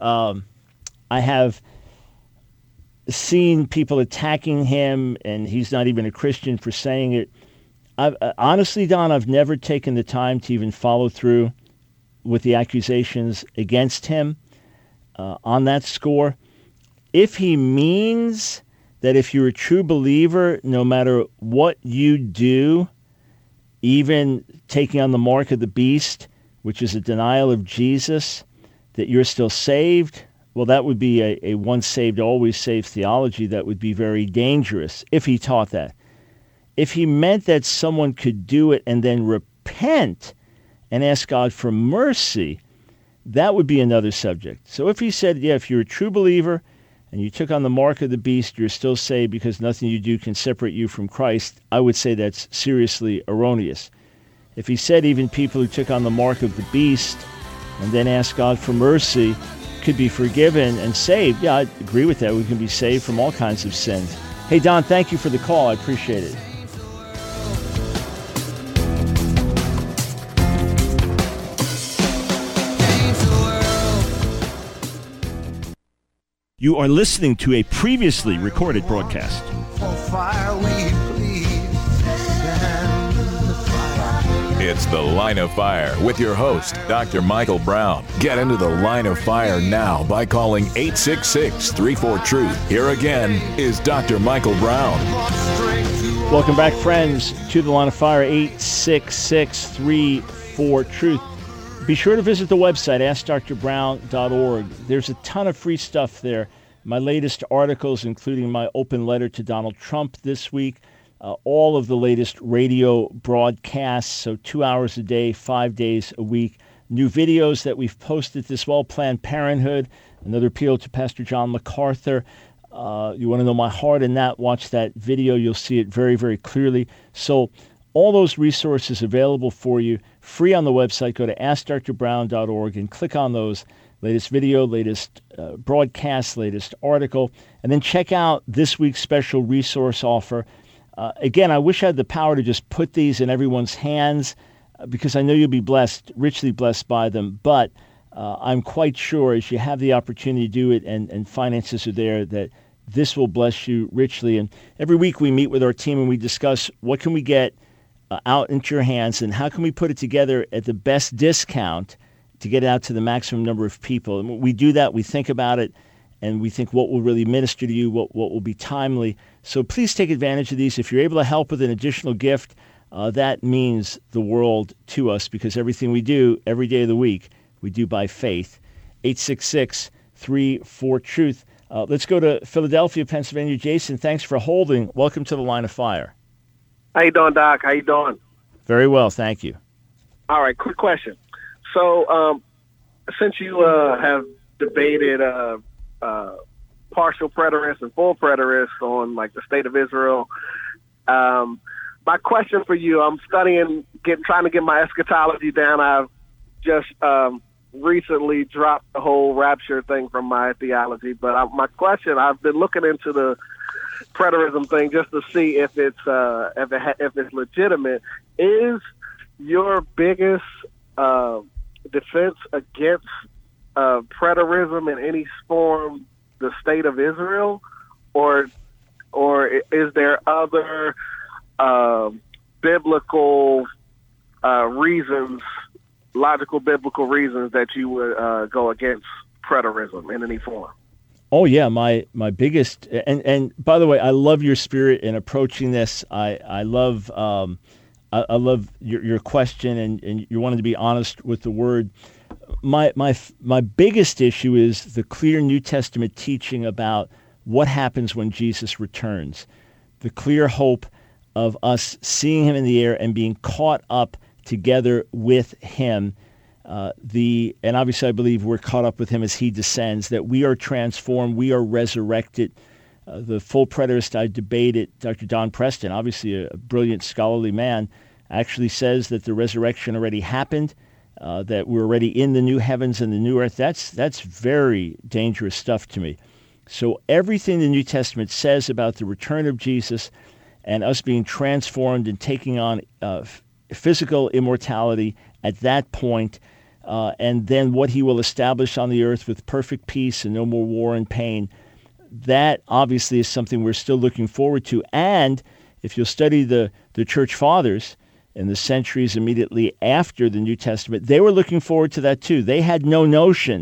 have seen people attacking him, and he's not even a Christian for saying it. Honestly, Don, I've never taken the time to even follow through with the accusations against him. on that score. If he means that if you're a true believer, no matter what you do, even taking on the mark of the beast, which is a denial of Jesus, that you're still saved, well, that would be a once saved, always saved theology that would be very dangerous if he taught that. If he meant that someone could do it and then repent and ask God for mercy, that would be another subject. So if he said, yeah, if you're a true believer and you took on the mark of the beast, you're still saved because nothing you do can separate you from Christ, I would say that's seriously erroneous. If he said even people who took on the mark of the beast and then asked God for mercy could be forgiven and saved, yeah, I agree with that. We can be saved from all kinds of sins. Hey, Don, thank you for the call. I appreciate it. You are listening to a previously recorded broadcast. It's The Line of Fire with your host, Dr. Michael Brown. Get into the Line of Fire now by calling 866-34-TRUTH. Here again is Dr. Michael Brown. Welcome back, friends, to the Line of Fire, 866-34-TRUTH. Be sure to visit the website, AskDrBrown.org. There's a ton of free stuff there. My latest articles, including my open letter to Donald Trump this week, all of the latest radio broadcasts, so 2 hours a day, 5 days a week. New videos that we've posted this well, Planned Parenthood, another appeal to Pastor John MacArthur. You want to know my heart in that, watch that video. You'll see it very, very clearly. So all those resources available for you, free on the website. Go to AskDrBrown.org and click on those. Latest video, latest broadcast, latest article. And then check out this week's special resource offer. Again, I wish I had the power to just put these in everyone's hands because I know you'll be blessed, richly blessed by them. But I'm quite sure as you have the opportunity to do it and finances are there, that this will bless you richly. And every week we meet with our team and we discuss what can we get out into your hands and how can we put it together at the best discount to get it out to the maximum number of people. And when we do that, we think about it, and we think what will really minister to you, what will be timely. So please take advantage of these. If you're able to help with an additional gift, that means the world to us because everything we do every day of the week, we do by faith. 866-34-TRUTH. Let's go to Philadelphia, Pennsylvania. Jason, thanks for holding. Welcome to the Line of Fire. How you doing, Doc? How you doing? Very well, thank you. All right, quick question. So since you have debated partial preterists and full preterists on like the state of Israel. My question for you, I'm studying, trying to get my eschatology down. I've just recently dropped the whole rapture thing from my theology. But my question, I've been looking into the preterism thing just to see if it's legitimate. Is your biggest defense against preterism in any form the state of Israel, or is there other biblical reasons, logical biblical reasons that you would go against preterism in any form? Oh yeah, my biggest and by the way, I love your spirit in approaching this. I love your question and you wanted to be honest with the word. My biggest issue is the clear New Testament teaching about what happens when Jesus returns. The clear hope of us seeing him in the air and being caught up together with him. And obviously I believe we're caught up with him as he descends, that we are transformed, we are resurrected. The full preterist I debated, Dr. Don Preston, obviously a brilliant scholarly man, actually says that the resurrection already happened, that we're already in the new heavens and the new earth. That's very dangerous stuff to me. So everything the New Testament says about the return of Jesus and us being transformed and taking on physical immortality at that point, and then what he will establish on the earth with perfect peace and no more war and pain, that obviously is something we're still looking forward to. And if you'll study the church fathers in the centuries immediately after the New Testament, they were looking forward to that too. They had no notion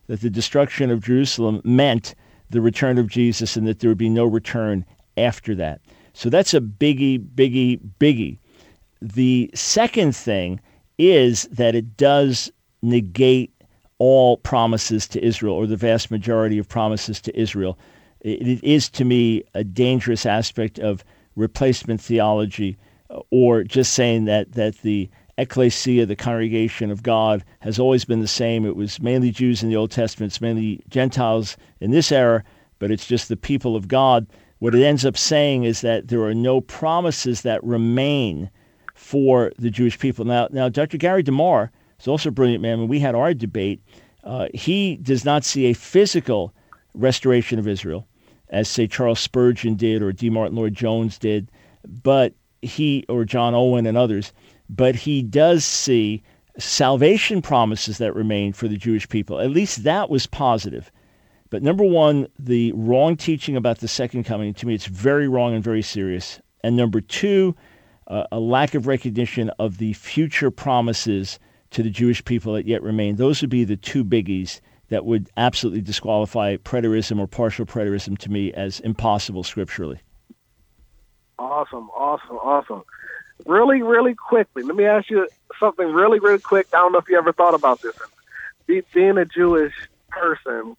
that the destruction of Jerusalem meant the return of Jesus and that there would be no return after that. So that's a biggie, biggie, biggie. The second thing is that it does negate all promises to Israel, or the vast majority of promises to Israel. It is, to me, a dangerous aspect of replacement theology, or just saying that the ecclesia, the congregation of God, has always been the same. It was mainly Jews in the Old Testament, it's mainly Gentiles in this era, but it's just the people of God. What it ends up saying is that there are no promises that remain for the Jewish people. Now, Dr. Gary DeMar is also a brilliant man. When we had our debate, he does not see a physical restoration of Israel, as, say, Charles Spurgeon did or D. Martin Lloyd-Jones did, or John Owen and others, but he does see salvation promises that remain for the Jewish people. At least that was positive. But number one, the wrong teaching about the second coming, to me, it's very wrong and very serious. And number two, a lack of recognition of the future promises to the Jewish people that yet remain. Those would be the two biggies that would absolutely disqualify preterism or partial preterism to me as impossible scripturally. Awesome. Really, really quickly, let me ask you something really, really quick. I don't know if you ever thought about this. Being a Jewish person,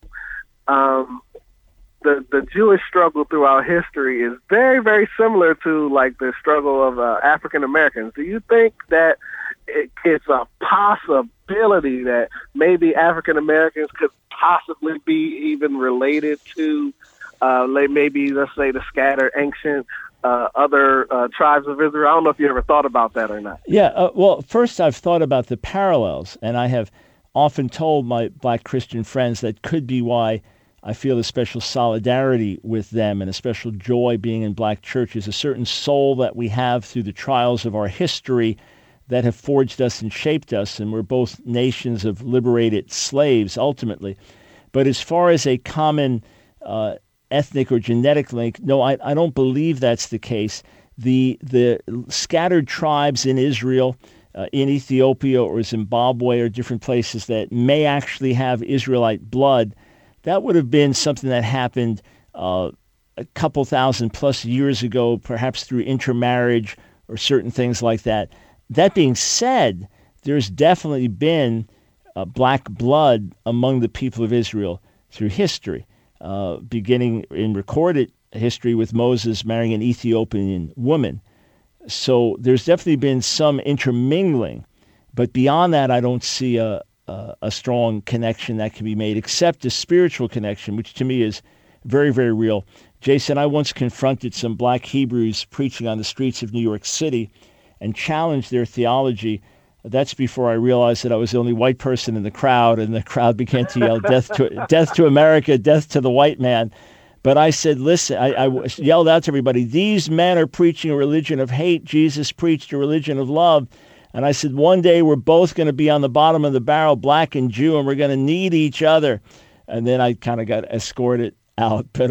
the Jewish struggle throughout history is very, very similar to like the struggle of African Americans. Do you think that it's a possibility that maybe African Americans could possibly be even related to, maybe let's say the scattered ancient other tribes of Israel? I don't know if you ever thought about that or not. Yeah, well, first I've thought about the parallels, and I have often told my black Christian friends that could be why I feel a special solidarity with them and a special joy being in black churches, a certain soul that we have through the trials of our history that have forged us and shaped us, and we're both nations of liberated slaves ultimately. But as far as a common ethnic or genetic link, no, I don't believe that's the case. The scattered tribes in Israel, in Ethiopia or Zimbabwe or different places that may actually have Israelite blood, that would have been something that happened a couple thousand plus years ago, perhaps through intermarriage or certain things like that. That being said, there's definitely been black blood among the people of Israel through history, beginning in recorded history with Moses marrying an Ethiopian woman. So there's definitely been some intermingling, but beyond that, I don't see a strong connection that can be made, except a spiritual connection, which to me is very, very real. Jason, I once confronted some black Hebrews preaching on the streets of New York City and challenged their theology. That's before I realized that I was the only white person in the crowd, and the crowd began to yell, death to America, death to the white man. But I said, listen, I yelled out to everybody, these men are preaching a religion of hate. Jesus preached a religion of love. And I said, one day we're both going to be on the bottom of the barrel, black and Jew, and we're going to need each other. And then I kind of got escorted out. But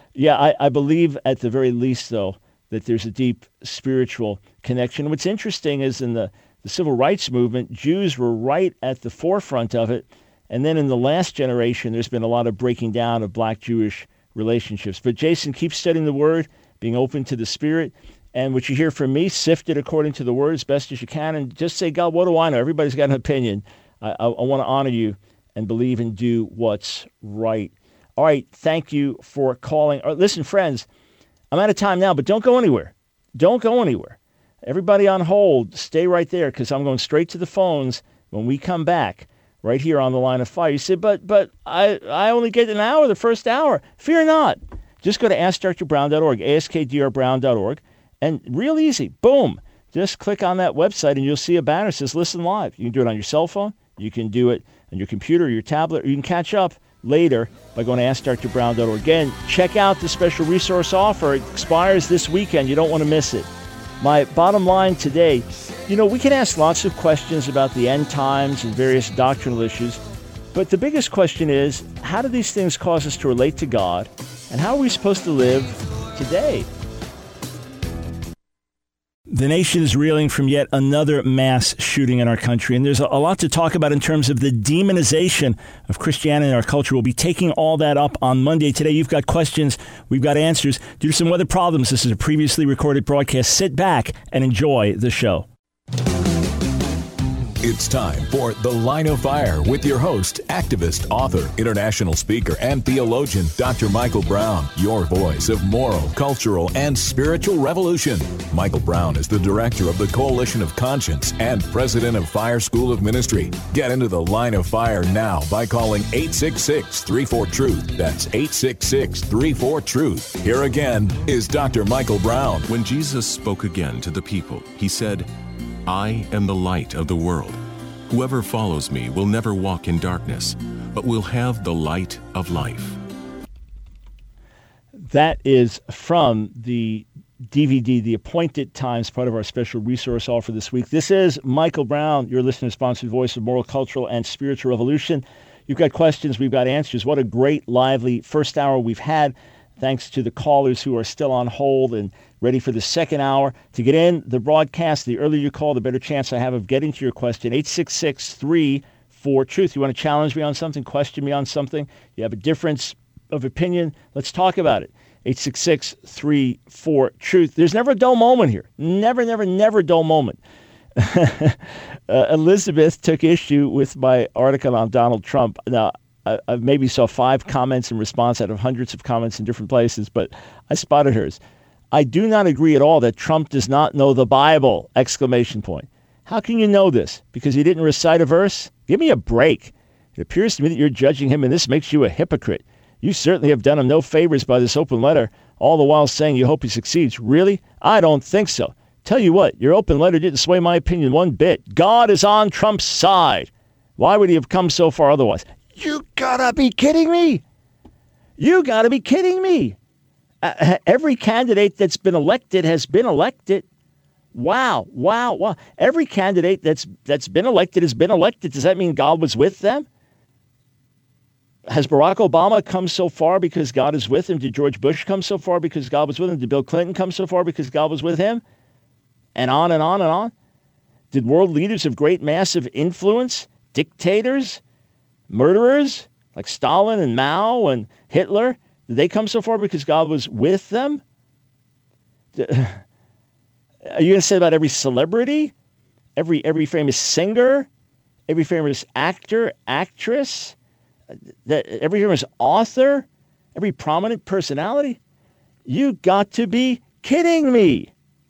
I believe at the very least, though, that there's a deep spiritual connection. What's interesting is in the civil rights movement, Jews were right at the forefront of it. And then in the last generation, there's been a lot of breaking down of black-Jewish relationships. But Jason, keep studying the Word, being open to the Spirit. And what you hear from me, sift it according to the Word as best as you can. And just say, God, what do I know? Everybody's got an opinion. I want to honor you and believe and do what's right. All right, thank you for calling. Listen, friends, I'm out of time now, but don't go anywhere. Don't go anywhere. Everybody on hold, stay right there, because I'm going straight to the phones when we come back, right here on the Line of Fire. You say, but I only get an hour, the first hour. Fear not. Just go to AskDrBrown.org, AskDrBrown.org, and real easy, boom. Just click on that website, and you'll see a banner that says Listen Live. You can do it on your cell phone. You can do it on your computer or your tablet, or you can catch up later by going to AskDrBrown.org. Again, check out the special resource offer. It expires this weekend. You don't want to miss it. My bottom line today, we can ask lots of questions about the end times and various doctrinal issues, but the biggest question is, how do these things cause us to relate to God, and how are we supposed to live today? The nation is reeling from yet another mass shooting in our country, and there's a lot to talk about in terms of the demonization of Christianity in our culture. We'll be taking all that up on Monday. Today, you've got questions, we've got answers. Due to some weather problems, this is a previously recorded broadcast. Sit back and enjoy the show. It's time for The Line of Fire with your host, activist, author, international speaker, and theologian, Dr. Michael Brown, your voice of moral, cultural, and spiritual revolution. Michael Brown is the director of the Coalition of Conscience and president of Fire School of Ministry. Get into The Line of Fire now by calling 866-34-TRUTH. That's 866-34-TRUTH. Here again is Dr. Michael Brown. When Jesus spoke again to the people, he said, I am the light of the world. Whoever follows me will never walk in darkness, but will have the light of life. That is from the DVD, The Appointed Times, part of our special resource offer this week. This is Michael Brown, your listener-sponsored voice of moral, cultural, and spiritual revolution. You've got questions, we've got answers. What a great, lively first hour we've had. Thanks to the callers who are still on hold and ready for the second hour. To get in the broadcast, the earlier you call, the better chance I have of getting to your question. 866-34-TRUTH. You want to challenge me on something, question me on something, you have a difference of opinion, let's talk about it. 866-34-TRUTH. There's never a dull moment here. Never a dull moment. Elizabeth took issue with my article on Donald Trump. Now, I maybe saw 5 comments in response out of hundreds of comments in different places, but I spotted hers. I do not agree at all that Trump does not know the Bible! ! How can you know this? Because he didn't recite a verse? Give me a break. It appears to me that you're judging him, and this makes you a hypocrite. You certainly have done him no favors by this open letter, all the while saying you hope he succeeds. Really? I don't think so. Tell you what, your open letter didn't sway my opinion one bit. God is on Trump's side. Why would he have come so far otherwise? You gotta be kidding me. You gotta be kidding me. Every candidate that's been elected has been elected. Wow. Every candidate that's been elected has been elected. Does that mean God was with them? Has Barack Obama come so far because God is with him? Did George Bush come so far because God was with him? Did Bill Clinton come so far because God was with him? And on and on and on. Did world leaders of great massive influence, dictators, murderers like Stalin and Mao and Hitler, did they come so far because God was with them? Are you going to say about every celebrity, every famous singer, every famous actor, actress, every famous author, every prominent personality? You got to be kidding me.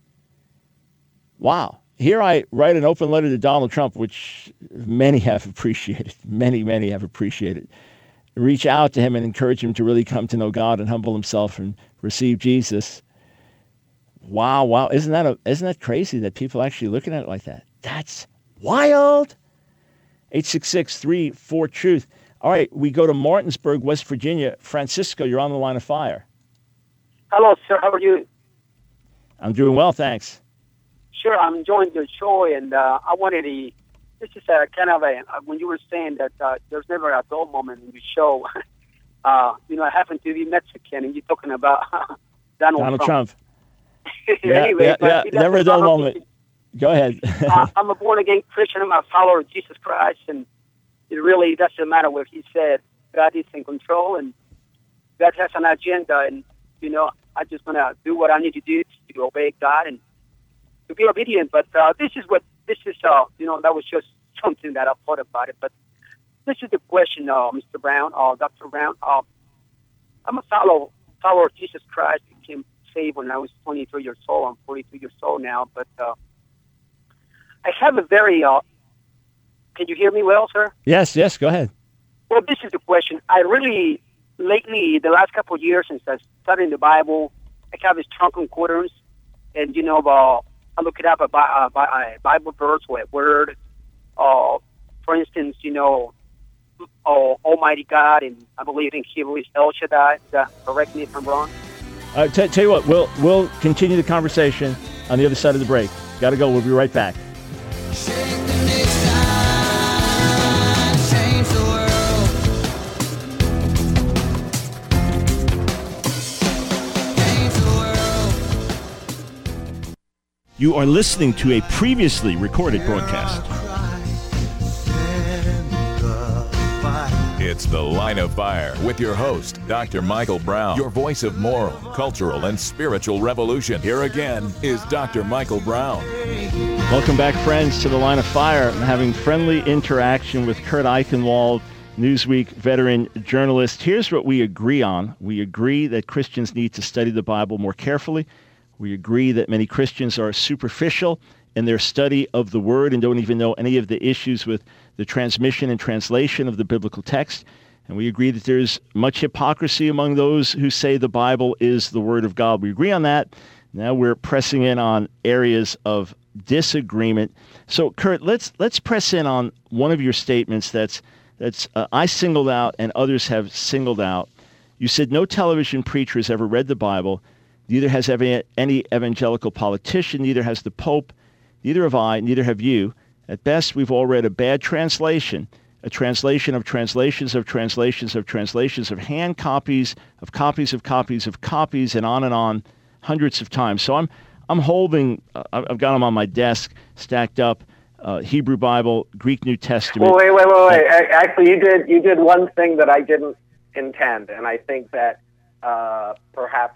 Wow. Here I write an open letter to Donald Trump, which many have appreciated. Many have appreciated. Reach out to him and encourage him to really come to know God and humble himself and receive Jesus. Wow. Isn't that crazy that people are actually looking at it like that? That's wild. 866-34-TRUTH. All right, we go to Martinsburg, West Virginia. Francisco, you're on the line of fire. Hello, sir. How are you? I'm doing well, thanks. Sure, I'm enjoying your show, and I wanted to. This is kind of when you were saying that there's never a dull moment in the show. I happen to be Mexican, and you're talking about Donald Trump. Anyway, never a dull moment. Go ahead. I'm a born-again Christian. I'm a follower of Jesus Christ, and it really doesn't matter what he said. God is in control, and God has an agenda, and I just want to do what I need to do to obey God and to be obedient. But that was just something that I thought about it. But this is the question, Mr. Brown, Dr. Brown. I'm a follower of Jesus Christ. I became saved when I was 23 years old. I'm 42 years old now. But I have a very... can you hear me well, sir? Yes, go ahead. Well, this is the question. I really, lately, the last couple of years since I studied the Bible, I have a strong concordance. And, I look it up a Bible verse or a word. For instance, Almighty God, and I believe in Hebrew is El Shaddai. Correct me if I'm wrong. Tell you what, we'll continue the conversation on the other side of the break. Got to go. We'll be right back. You are listening to a previously recorded broadcast. It's The Line of Fire with your host, Dr. Michael Brown, your voice of moral, cultural, and spiritual revolution. Here again is Dr. Michael Brown. Welcome back, friends, to The Line of Fire. I'm having friendly interaction with Kurt Eichenwald, Newsweek veteran journalist. Here's what we agree on. We agree that Christians need to study the Bible more carefully. We agree that many Christians are superficial in their study of the Word and don't even know any of the issues with the transmission and translation of the biblical text. And we agree that there's much hypocrisy among those who say the Bible is the Word of God. We agree on that. Now we're pressing in on areas of disagreement. So, Kurt, let's press in on one of your statements that's I singled out and others have singled out. You said no television preacher has ever read the Bible. Neither has any evangelical politician. Neither has the Pope. Neither have I. Neither have you. At best, we've all read a bad translation, a translation of translations of translations of translations of hand copies of copies of copies of copies, and on, hundreds of times. So I'm holding. I've got them on my desk, stacked up. Hebrew Bible, Greek New Testament. Well, wait. Actually, you did one thing that I didn't intend, and I think that perhaps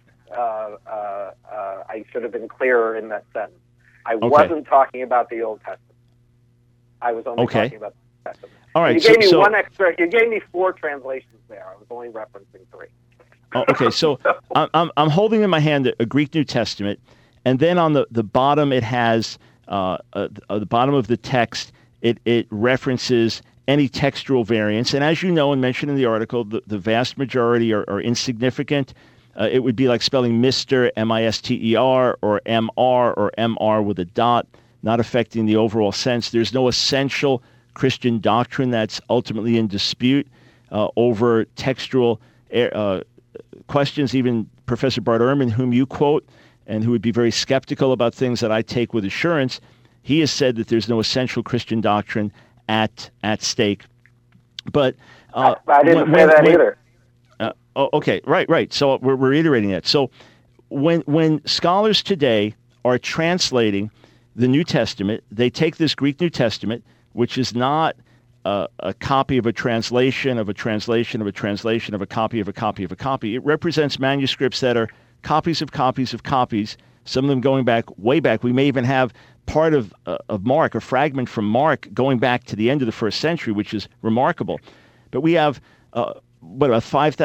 I should have been clearer in that sentence. I wasn't talking about the Old Testament. I was only talking about the New Testament. All right. You gave me one extra. You gave me 4 translations there. I was only referencing 3. Okay, so I'm holding in my hand a Greek New Testament, and then on the bottom it has the bottom of the text. It references any textual variants, and as you know and mentioned in the article, the vast majority are insignificant. It would be like spelling Mr. M-I-S-T-E-R or M-R or M-R with a dot, not affecting the overall sense. There's no essential Christian doctrine that's ultimately in dispute over textual questions. Even Professor Bart Ehrman, whom you quote, and who would be very skeptical about things that I take with assurance, he has said that there's no essential Christian doctrine at stake. But I didn't say that either. Okay, right. So we're reiterating that. So when scholars today are translating the New Testament, they take this Greek New Testament, which is not a copy of a translation of a translation of a translation of a copy of a copy of a copy. It represents manuscripts that are copies of copies of copies, some of them going back, way back. We may even have part of Mark, a fragment from Mark, going back to the end of the first century, which is remarkable. But we have, about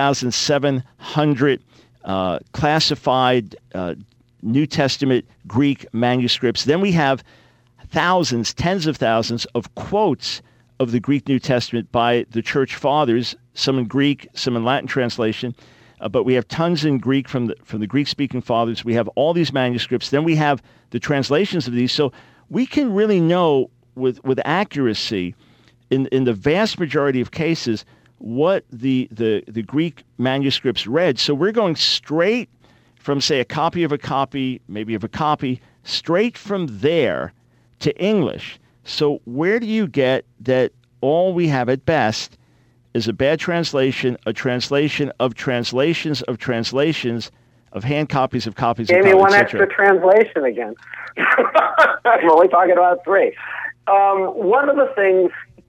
5,700 classified New Testament Greek manuscripts. Then we have thousands, tens of thousands of quotes of the Greek New Testament by the Church Fathers, some in Greek, some in Latin translation. But we have tons in Greek from the Greek-speaking fathers. We have all these manuscripts. Then we have the translations of these. So we can really know with accuracy, in the vast majority of cases, what the Greek manuscripts read. So we're going straight from, say, a copy of a copy, maybe of a copy, straight from there to English. So where do you get that all we have at best is a bad translation, a translation of translations of translations of hand copies of copies of copies, Gave me one extra translation again. I'm only talking about 3. One of the things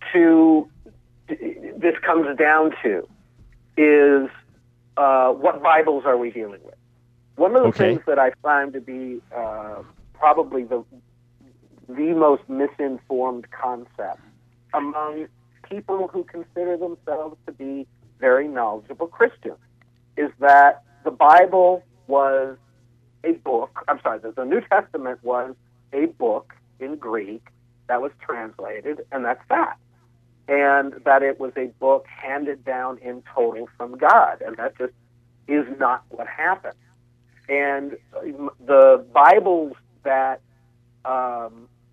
this comes down to is what Bibles are we dealing with? One of the things that I find to be probably the most misinformed concept among people who consider themselves to be very knowledgeable Christians is that the Bible was a book. The New Testament was a book in Greek that was translated, and that's that. And that it was a book handed down in total from God, and that just is not what happened. And the Bibles that are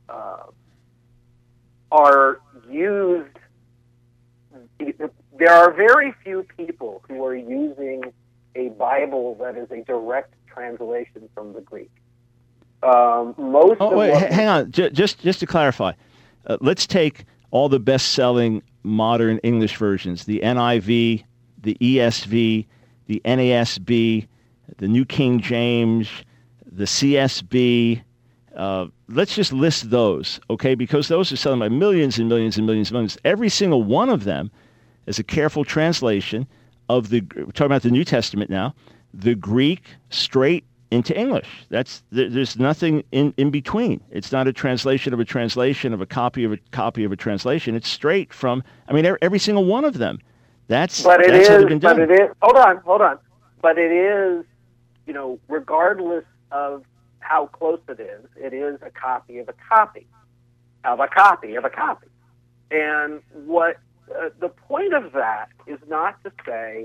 used, there are very few people who are using a Bible that is a direct translation from the Greek. Hang on, just to clarify, let's take all the best-selling modern English versions, the NIV, the ESV, the NASB, the New King James, the CSB, let's just list those, okay? Because those are selling by millions and millions and millions and millions. Every single one of them is a careful translation of we're talking about the New Testament now, the Greek straight into English. There's nothing in between. It's not a translation of a translation of a copy of a translation. It's straight from, every single one of them. That's how they've been done. But it is, hold on. But it is, regardless of how close it is a copy of a copy of a copy of a copy. And what the point of that is not to say,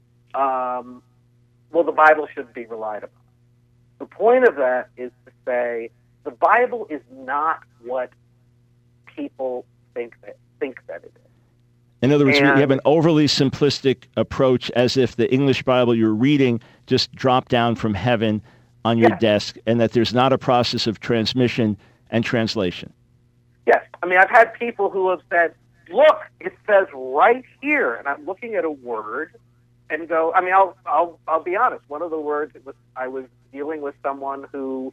the Bible should be relied upon. The point of that is to say the Bible is not what people think that it is. In other words, you have an overly simplistic approach, as if the English Bible you're reading just dropped down from heaven on your desk, and that there's not a process of transmission and translation. Yes. I've had people who have said, look, it says right here, and I'm looking at a word and go, I'll be honest. One of the words, I was dealing with someone who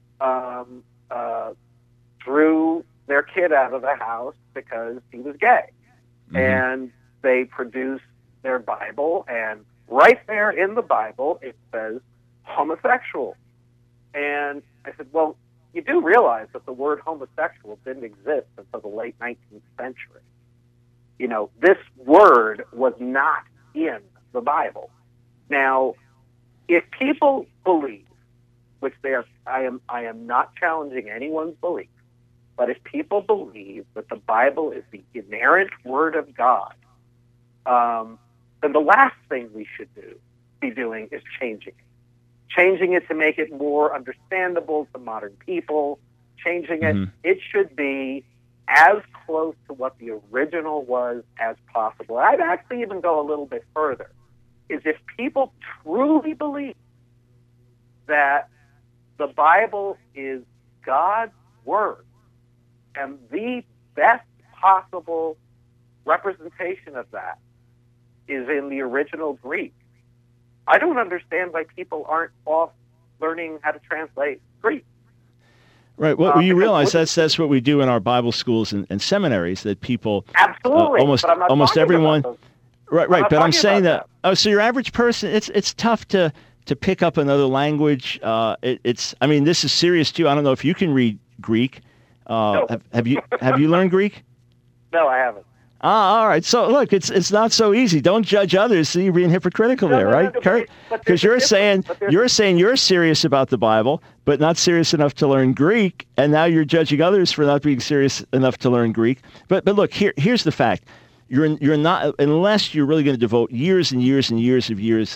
threw their kid out of the house because he was gay. Mm-hmm. And they produced their Bible, and right there in the Bible, it says homosexual. And I said, well, you do realize that the word homosexual didn't exist until the late 19th century. This word was not in the Bible. Now, if people believe, which I am not challenging anyone's belief, but if people believe that the Bible is the inerrant Word of God, then the last thing we should be doing is changing it. Changing it to make it more understandable to modern people. Changing it, it should be as close to what the original was as possible. I'd actually even go a little bit further, is if people truly believe that the Bible is God's Word, and the best possible representation of that is in the original Greek, I don't understand why people aren't off learning how to translate Greek. Right. Well, you realize that's what we do in our Bible schools and seminaries, that people absolutely almost everyone. Right. But I'm saying that. Oh, so your average person, it's tough to pick up another language. This is serious too. I don't know if you can read Greek. No. Have you learned Greek? No, I haven't. All right. So look, it's not so easy. Don't judge others. So you're being hypocritical there, right, Kurt? Because you're saying you're serious about the Bible, but not serious enough to learn Greek, and now you're judging others for not being serious enough to learn Greek. But look, here's the fact: you're not, unless you're really going to devote years and years and years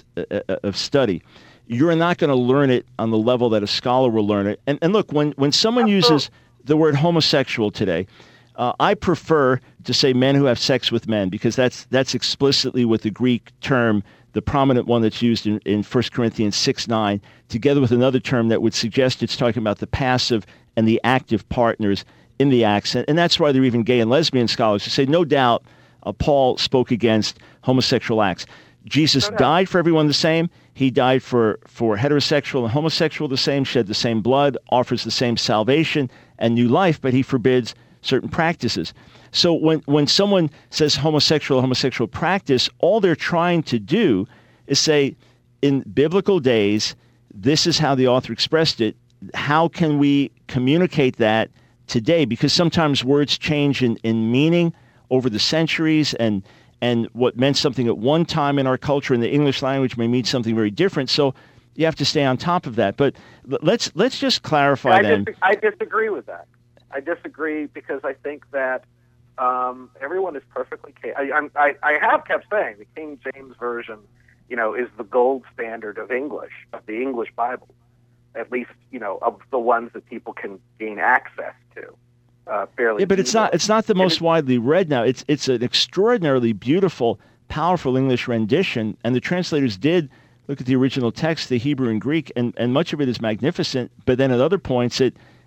of study, you're not going to learn it on the level that a scholar will learn it. And look, when someone uses the word homosexual today, I prefer to say men who have sex with men, because that's explicitly what the Greek term, the prominent one that's used in 1 Corinthians 6:9, together with another term that would suggest it's talking about the passive and the active partners in the acts. And that's why there are even gay and lesbian scholars who say, no doubt, Paul spoke against homosexual acts. Jesus died for everyone the same. He died for heterosexual and homosexual the same, shed the same blood, offers the same salvation and new life, but he forbids certain practices. So when someone says homosexual practice, all they're trying to do is say, in biblical days, this is how the author expressed it. How can we communicate that today? Because sometimes words change in meaning over the centuries, and what meant something at one time in our culture in the English language may mean something very different. So you have to stay on top of that. But let's just clarify then. I disagree with that. I disagree because I think that everyone is perfectly capable. I have kept saying the King James Version, is the gold standard of English, of the English Bible, at least, of the ones that people can gain access to. Fairly. Yeah, but it's not the most widely read now. It's an extraordinarily beautiful, powerful English rendition, and the translators did look at the original text, the Hebrew and Greek, and much of it is magnificent. But then at other points,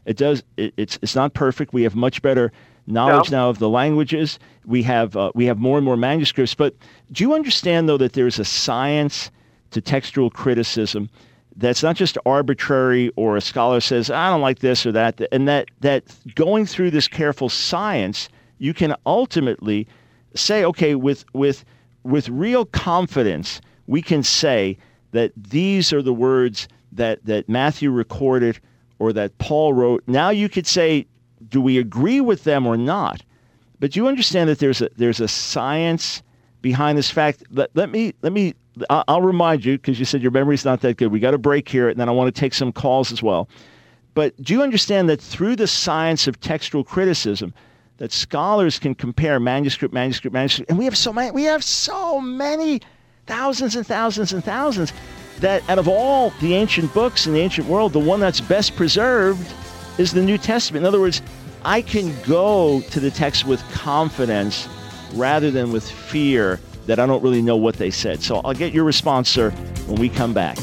it's not perfect. We have much better knowledge now of the languages. We have more and more manuscripts. But do you understand, though, that there's a science to textual criticism that's not just arbitrary, or a scholar says, I don't like this or that, and that going through this careful science, you can ultimately say, okay, with real confidence, we can say that these are the words that Matthew recorded or that Paul wrote. Now you could say, do we agree with them or not? But you understand that there's a science behind this fact. I'll remind you, because you said your memory's not that good. We got a break here, and then I want to take some calls as well. But do you understand that through the science of textual criticism, that scholars can compare manuscript, and we have so many, thousands and thousands and thousands, that out of all the ancient books in the ancient world, the one that's best preserved is the New Testament. In other words, I can go to the text with confidence rather than with fear that I don't really know what they said. So I'll get your response, sir, when we come back.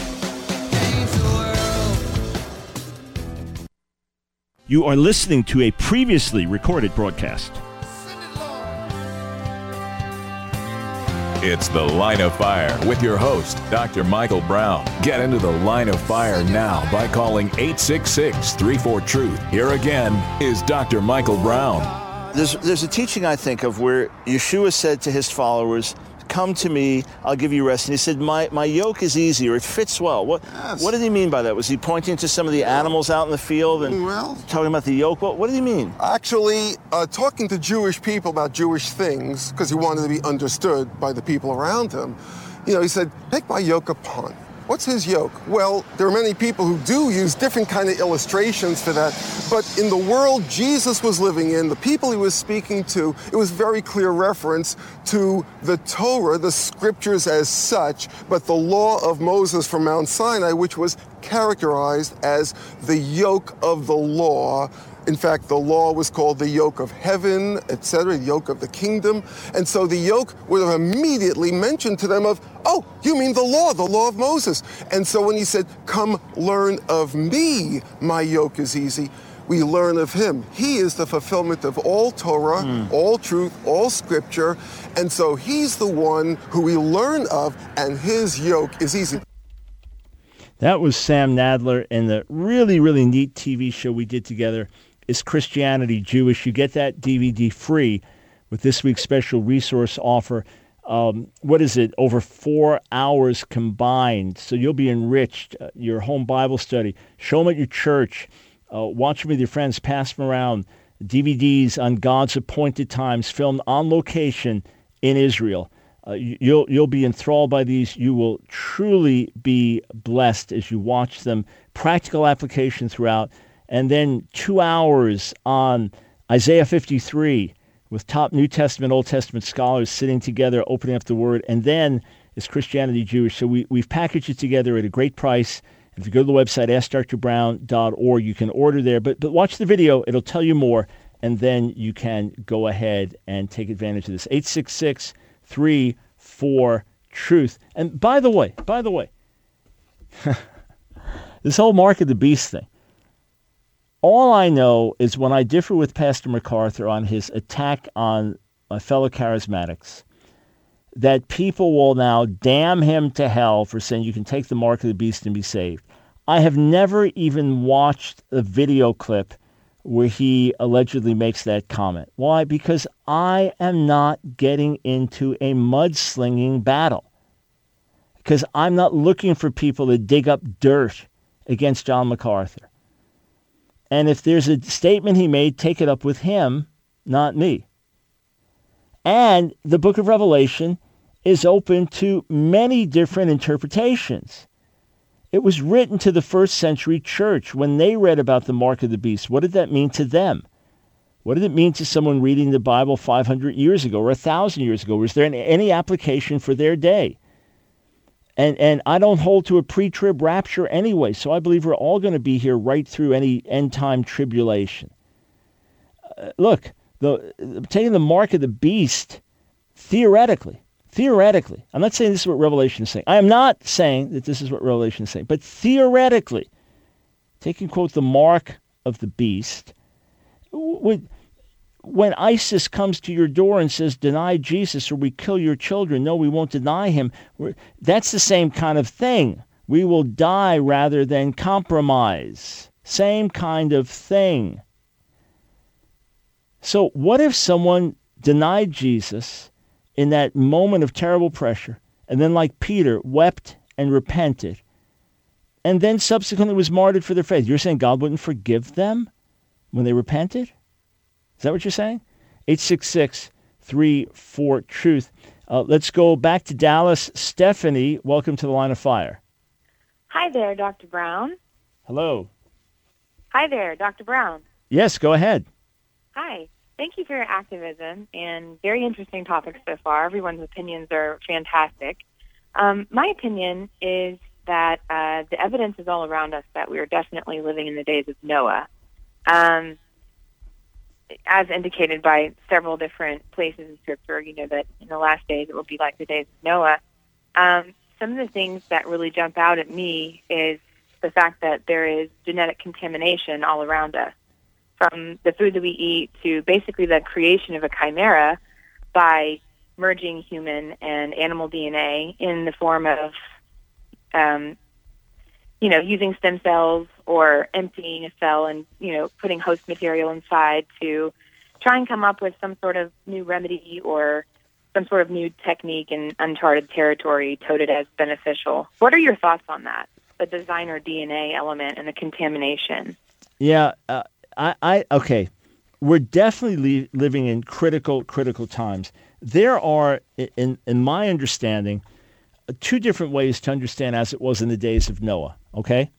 You are listening to a previously recorded broadcast. It's The Line of Fire with your host, Dr. Michael Brown. Get into the Line of Fire now by calling 866-34-TRUTH. Here again is Dr. Michael Brown. There's a teaching, I think, of where Yeshua said to his followers, come to me, I'll give you rest. And he said, my yoke is easy, or it fits well. What did he mean by that? Was he pointing to some of the animals out in the field and talking about the yoke? What did he mean? Actually, talking to Jewish people about Jewish things, because he wanted to be understood by the people around him, he said, take my yoke upon. What's his yoke? Well, there are many people who do use different kind of illustrations for that, but in the world Jesus was living in, the people he was speaking to, it was very clear reference to the Torah, the scriptures as such, but the law of Moses from Mount Sinai, which was characterized as the yoke of the law. In fact, the law was called the yoke of heaven, etc., the yoke of the kingdom. And so the yoke would have immediately mentioned to them of, oh, you mean the law of Moses. And so when he said, come learn of me, my yoke is easy, we learn of him. He is the fulfillment of all Torah, all truth, all scripture. And so he's the one who we learn of, and his yoke is easy. That was Sam Nadler in the really, really neat TV show we did together, Is Christianity Jewish? You get that DVD free with this week's special resource offer. What is it? Over 4 hours combined. So you'll be enriched. Your home Bible study. Show them at your church. Watch them with your friends. Pass them around. DVDs on God's appointed times, filmed on location in Israel. You'll be enthralled by these. You will truly be blessed as you watch them. Practical application throughout. And then 2 hours on Isaiah 53 with top New Testament, Old Testament scholars sitting together, opening up the Word. And then Is Christianity Jewish? So we've packaged it together at a great price. And if you go to the website, AskDrBrown.org, you can order there. But watch the video. It'll tell you more. And then you can go ahead and take advantage of this. 866-34-TRUTH. And by the way, this whole Mark of the Beast thing, all I know is when I differ with Pastor MacArthur on his attack on my fellow charismatics, that people will now damn him to hell for saying you can take the Mark of the Beast and be saved. I have never even watched a video clip where he allegedly makes that comment. Why? Because I am not getting into a mudslinging battle. Because I'm not looking for people to dig up dirt against John MacArthur. And if there's a statement he made, take it up with him, not me. And the book of Revelation is open to many different interpretations. It was written to the first century church when they read about the Mark of the Beast. What did that mean to them? What did it mean to someone reading the Bible 500 years ago or 1,000 years ago? Was there any application for their day? And I don't hold to a pre-trib rapture anyway, so I believe we're all going to be here right through any end-time tribulation. Look, taking the Mark of the Beast, theoretically, I'm not saying this is what Revelation is saying. I am not saying that this is what Revelation is saying, but theoretically, taking, quote, the Mark of the Beast, when ISIS comes to your door and says, deny Jesus or we kill your children, no, we won't deny him, that's the same kind of thing. We will die rather than compromise. Same kind of thing. So what if someone denied Jesus in that moment of terrible pressure, and then like Peter, wept and repented, and then subsequently was martyred for their faith? You're saying God wouldn't forgive them when they repented? Is that what you're saying? 866-34-TRUTH. Let's go back to Dallas. Stephanie, welcome to the Line of Fire. Hi there, Dr. Brown. Hello. Hi there, Dr. Brown. Yes, go ahead. Hi. Thank you for your activism and very interesting topics so far. Everyone's opinions are fantastic. My opinion is that the evidence is all around us that we are definitely living in the days of Noah, as indicated by several different places in Scripture, that in the last days it will be like the days of Noah. Some of the things that really jump out at me is the fact that there is genetic contamination all around us, from the food that we eat to basically the creation of a chimera by merging human and animal DNA in the form of, using stem cells or emptying a cell and, putting host material inside to try and come up with some sort of new remedy or some sort of new technique in uncharted territory touted as beneficial. What are your thoughts on that, the designer DNA element and the contamination? Yeah, okay. We're definitely living in critical times. There are, in my understanding, two different ways to understand as it was in the days of Noah, okay?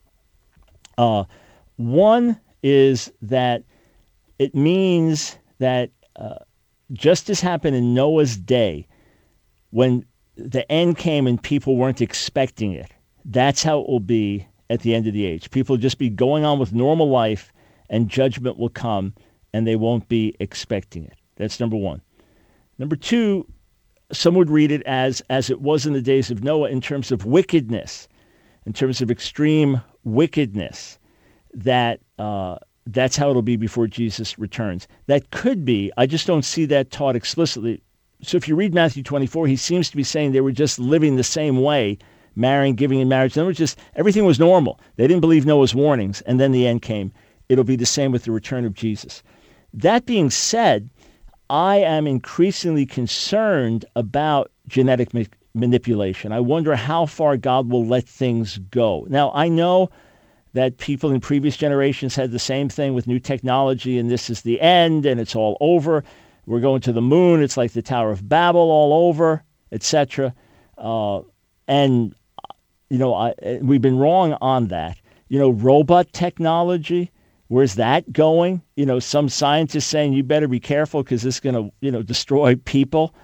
One is that it means that just as happened in Noah's day, when the end came and people weren't expecting it, that's how it will be at the end of the age. People will just be going on with normal life, and judgment will come, and they won't be expecting it. That's number one. Number two, some would read it as it was in the days of Noah in terms of wickedness, in terms of extreme wickedness, that's how it'll be before Jesus returns. That could be. I just don't see that taught explicitly. So if you read Matthew 24, he seems to be saying they were just living the same way, marrying, giving in marriage. In other words, everything was normal. They didn't believe Noah's warnings, and then the end came. It'll be the same with the return of Jesus. That being said, I am increasingly concerned about genetic manipulation. I wonder how far God will let things go. Now, I know that people in previous generations had the same thing with new technology, and this is the end, and it's all over. We're going to the moon. It's like the Tower of Babel all over, etc. And, we've been wrong on that. Robot technology, where's that going? Some scientists saying you better be careful because it's going to, destroy people.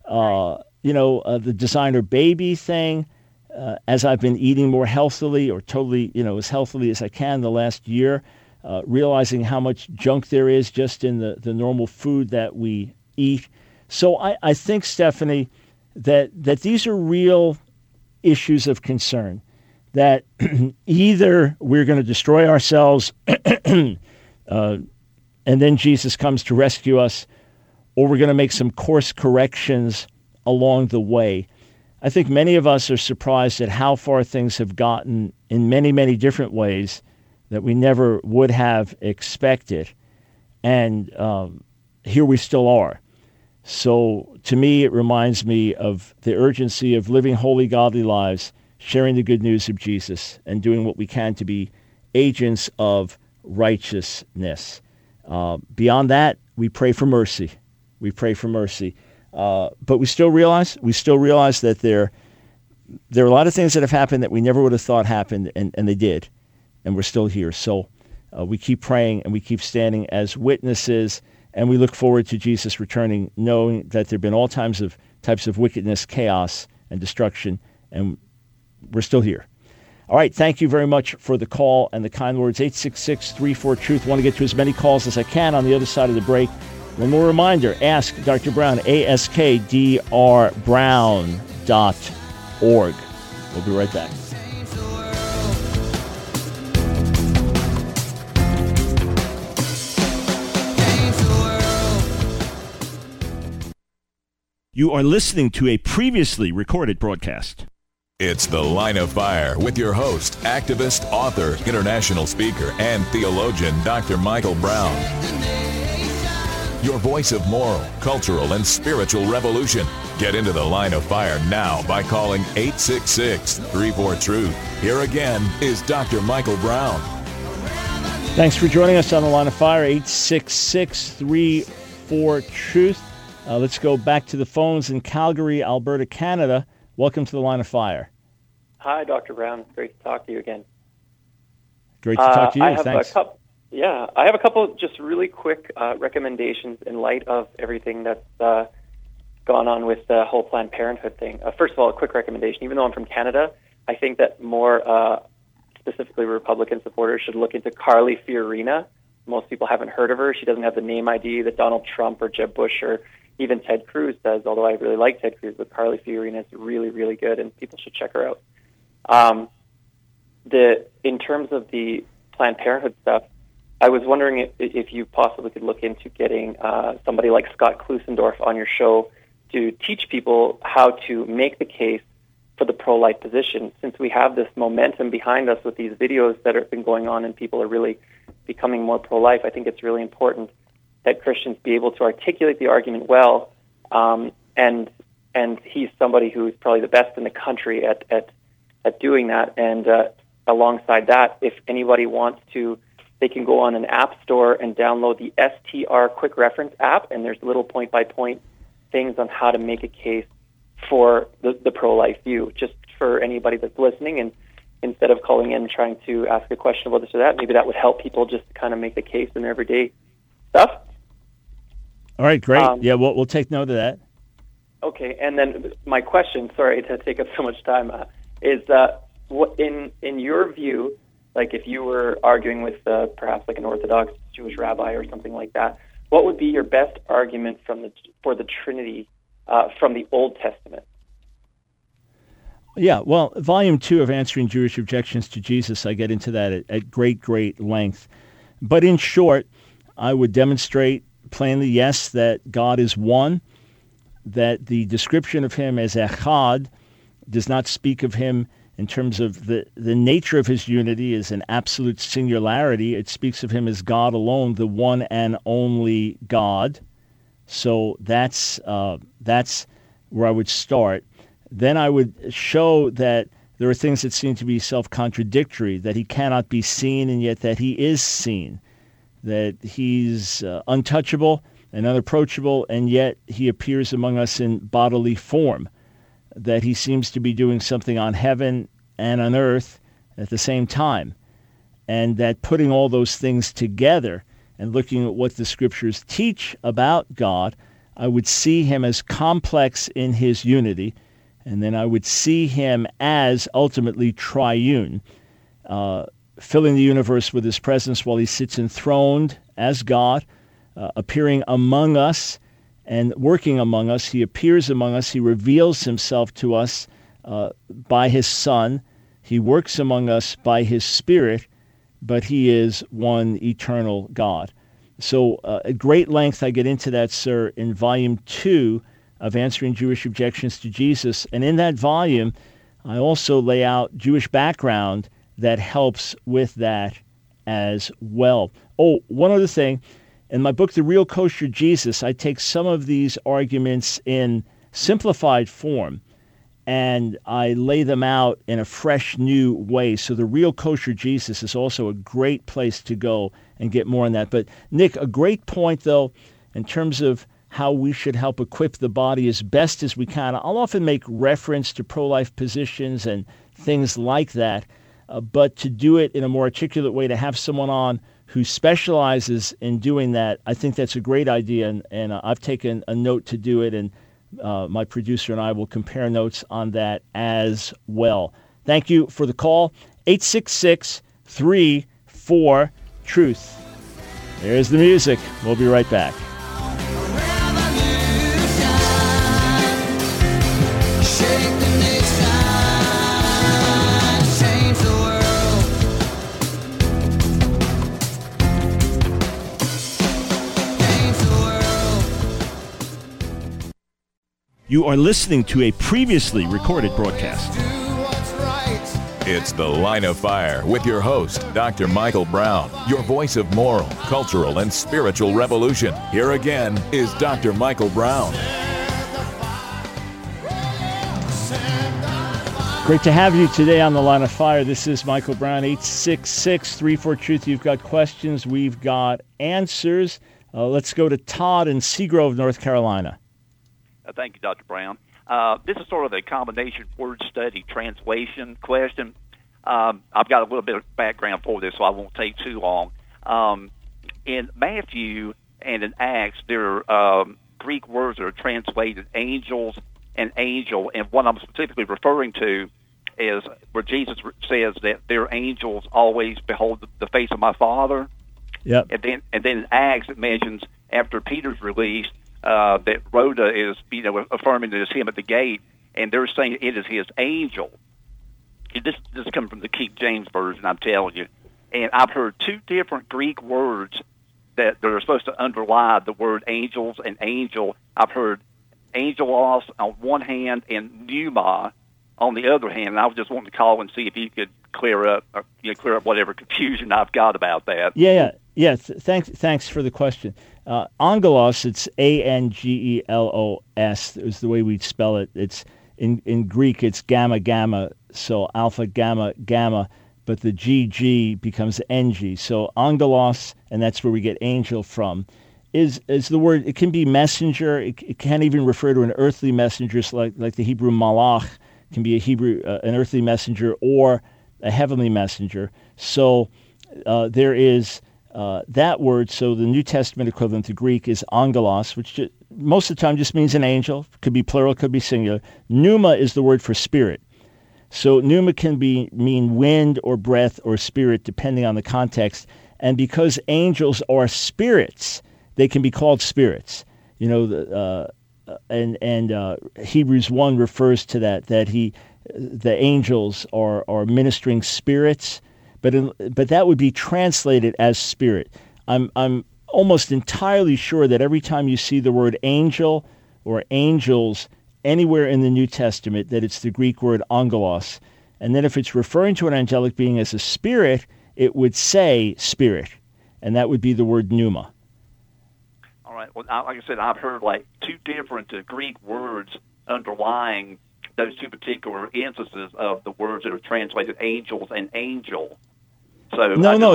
The designer baby thing, as I've been eating more healthily or totally, as healthily as I can the last year, realizing how much junk there is just in the normal food that we eat. So I think, Stephanie, that these are real issues of concern, that either we're going to destroy ourselves and then Jesus comes to rescue us, or we're going to make some course corrections along the way. I think many of us are surprised at how far things have gotten in many, many different ways that we never would have expected. And here we still are. So to me, it reminds me of the urgency of living holy, godly lives, sharing the good news of Jesus, and doing what we can to be agents of righteousness. Beyond that, we pray for mercy. We pray for mercy. But we still realize that there are a lot of things that have happened that we never would have thought happened, and they did, and we're still here. So we keep praying and we keep standing as witnesses, and we look forward to Jesus returning, knowing that there have been all types of wickedness, chaos, and destruction, and we're still here. All right, thank you very much for the call and the kind words. 866-34-TRUTH. I want to get to as many calls as I can on the other side of the break. One more reminder, ask Dr. Brown, askdrbrown.org. We'll be right back. You are listening to a previously recorded broadcast. It's The Line of Fire with your host, activist, author, international speaker, and theologian, Dr. Michael Brown. Your voice of moral, cultural, and spiritual revolution. Get into The Line of Fire now by calling 866-34-TRUTH. Here again is Dr. Michael Brown. Thanks for joining us on The Line of Fire, 866-34-TRUTH. Let's go back to the phones in Calgary, Alberta, Canada. Welcome to The Line of Fire. Hi, Dr. Brown. It's great to talk to you again. Great to talk to you. Thanks. I have a couple just really quick recommendations in light of everything that's gone on with the whole Planned Parenthood thing. First of all, a quick recommendation. Even though I'm from Canada, I think that more specifically Republican supporters should look into Carly Fiorina. Most people haven't heard of her. She doesn't have the name ID that Donald Trump or Jeb Bush or even Ted Cruz does, although I really like Ted Cruz, but Carly Fiorina is really, really good, and people should check her out. In terms of the Planned Parenthood stuff, I was wondering if you possibly could look into getting somebody like Scott Klusendorf on your show to teach people how to make the case for the pro-life position. Since we have this momentum behind us with these videos that have been going on and people are really becoming more pro-life, I think it's really important that Christians be able to articulate the argument well, and he's somebody who is probably the best in the country at doing that. And alongside that, if anybody wants to, they can go on an app store and download the STR Quick Reference app, and there's little point-by-point things on how to make a case for the pro-life view, just for anybody that's listening. And instead of calling in and trying to ask a question about this or that, maybe that would help people just kind of make the case in their everyday stuff. All right, great. We'll take note of that. Okay, and then my question, sorry to take up so much time, is what in your view, like if you were arguing with perhaps like an Orthodox Jewish rabbi or something like that, what would be your best argument for the Trinity from the Old Testament? Yeah, well, Volume 2 of Answering Jewish Objections to Jesus, I get into that at great length. But in short, I would demonstrate plainly, yes, that God is one, that the description of him as Echad does not speak of him in terms of the nature of his unity as an absolute singularity. It speaks of him as God alone, the one and only God. So that's where I would start. Then I would show that there are things that seem to be self-contradictory, that he cannot be seen and yet that he is seen, that he's untouchable and unapproachable, and yet he appears among us in bodily form, that he seems to be doing something on heaven and on earth at the same time, and that putting all those things together and looking at what the Scriptures teach about God, I would see him as complex in his unity, and then I would see him as ultimately triune, filling the universe with his presence while he sits enthroned as God, appearing among us and working among us. He appears among us. He reveals himself to us by his Son. He works among us by his Spirit, but he is one eternal God. So at great length I get into that, sir, in Volume 2 of Answering Jewish Objections to Jesus. And in that volume, I also lay out Jewish background that helps with that as well. Oh, one other thing. In my book, The Real Kosher Jesus, I take some of these arguments in simplified form, and I lay them out in a fresh, new way. So The Real Kosher Jesus is also a great place to go and get more on that. But, Nick, a great point, though, in terms of how we should help equip the body as best as we can. I'll often make reference to pro-life positions and things like that, but to do it in a more articulate way, to have someone on who specializes in doing that, I think that's a great idea, and I've taken a note to do it, and my producer and I will compare notes on that as well. Thank you for the call, 866-34-TRUTH. There's the music. We'll be right back. You are listening to a previously recorded broadcast. It's The Line of Fire with your host, Dr. Michael Brown, your voice of moral, cultural, and spiritual revolution. Here again is Dr. Michael Brown. Great to have you today on The Line of Fire. This is Michael Brown, 866-34-TRUTH. You've got questions, we've got answers. Let's go to Todd in Seagrove, North Carolina. Thank you, Dr. Brown. This is sort of a combination word study translation question. I've got a little bit of background for this, so I won't take too long. In Matthew and in Acts, there are Greek words that are translated angels and angel, and what I'm specifically referring to is where Jesus says that their angels always behold the face of my Father. Yep. And then in Acts it mentions after Peter's released that Rhoda is affirming that it's him at the gate, and they're saying it is his angel. This is coming from the King James Version, I'm telling you. And I've heard two different Greek words that are supposed to underlie the word angels and angel. I've heard angelos on one hand and pneuma on the other hand. And I was just wanting to call and see if you could clear up whatever confusion I've got about that. Yeah. Thanks for the question. Angelos, it's Angelos, is the way we'd spell it. It's in Greek, it's gamma gamma, so alpha gamma gamma, but the GG becomes NG. So angelos, and that's where we get angel from, is the word. It can be messenger. It can even refer to an earthly messenger, so like the Hebrew malach can be an earthly messenger or a heavenly messenger. So there is that word. So the New Testament equivalent to Greek is angelos, which most of the time just means an angel. Could be plural, could be singular. Pneuma is the word for spirit. So pneuma can mean wind or breath or spirit, depending on the context. And because angels are spirits, they can be called spirits. And Hebrews 1 refers to that the angels are ministering spirits, but that would be translated as spirit. I'm almost entirely sure that every time you see the word angel or angels anywhere in the New Testament, that it's the Greek word angelos. And then if it's referring to an angelic being as a spirit, it would say spirit, and that would be the word pneuma. All right. Well, like I said, I've heard like two different Greek words underlying those two particular instances of the words that are translated angels and angel. So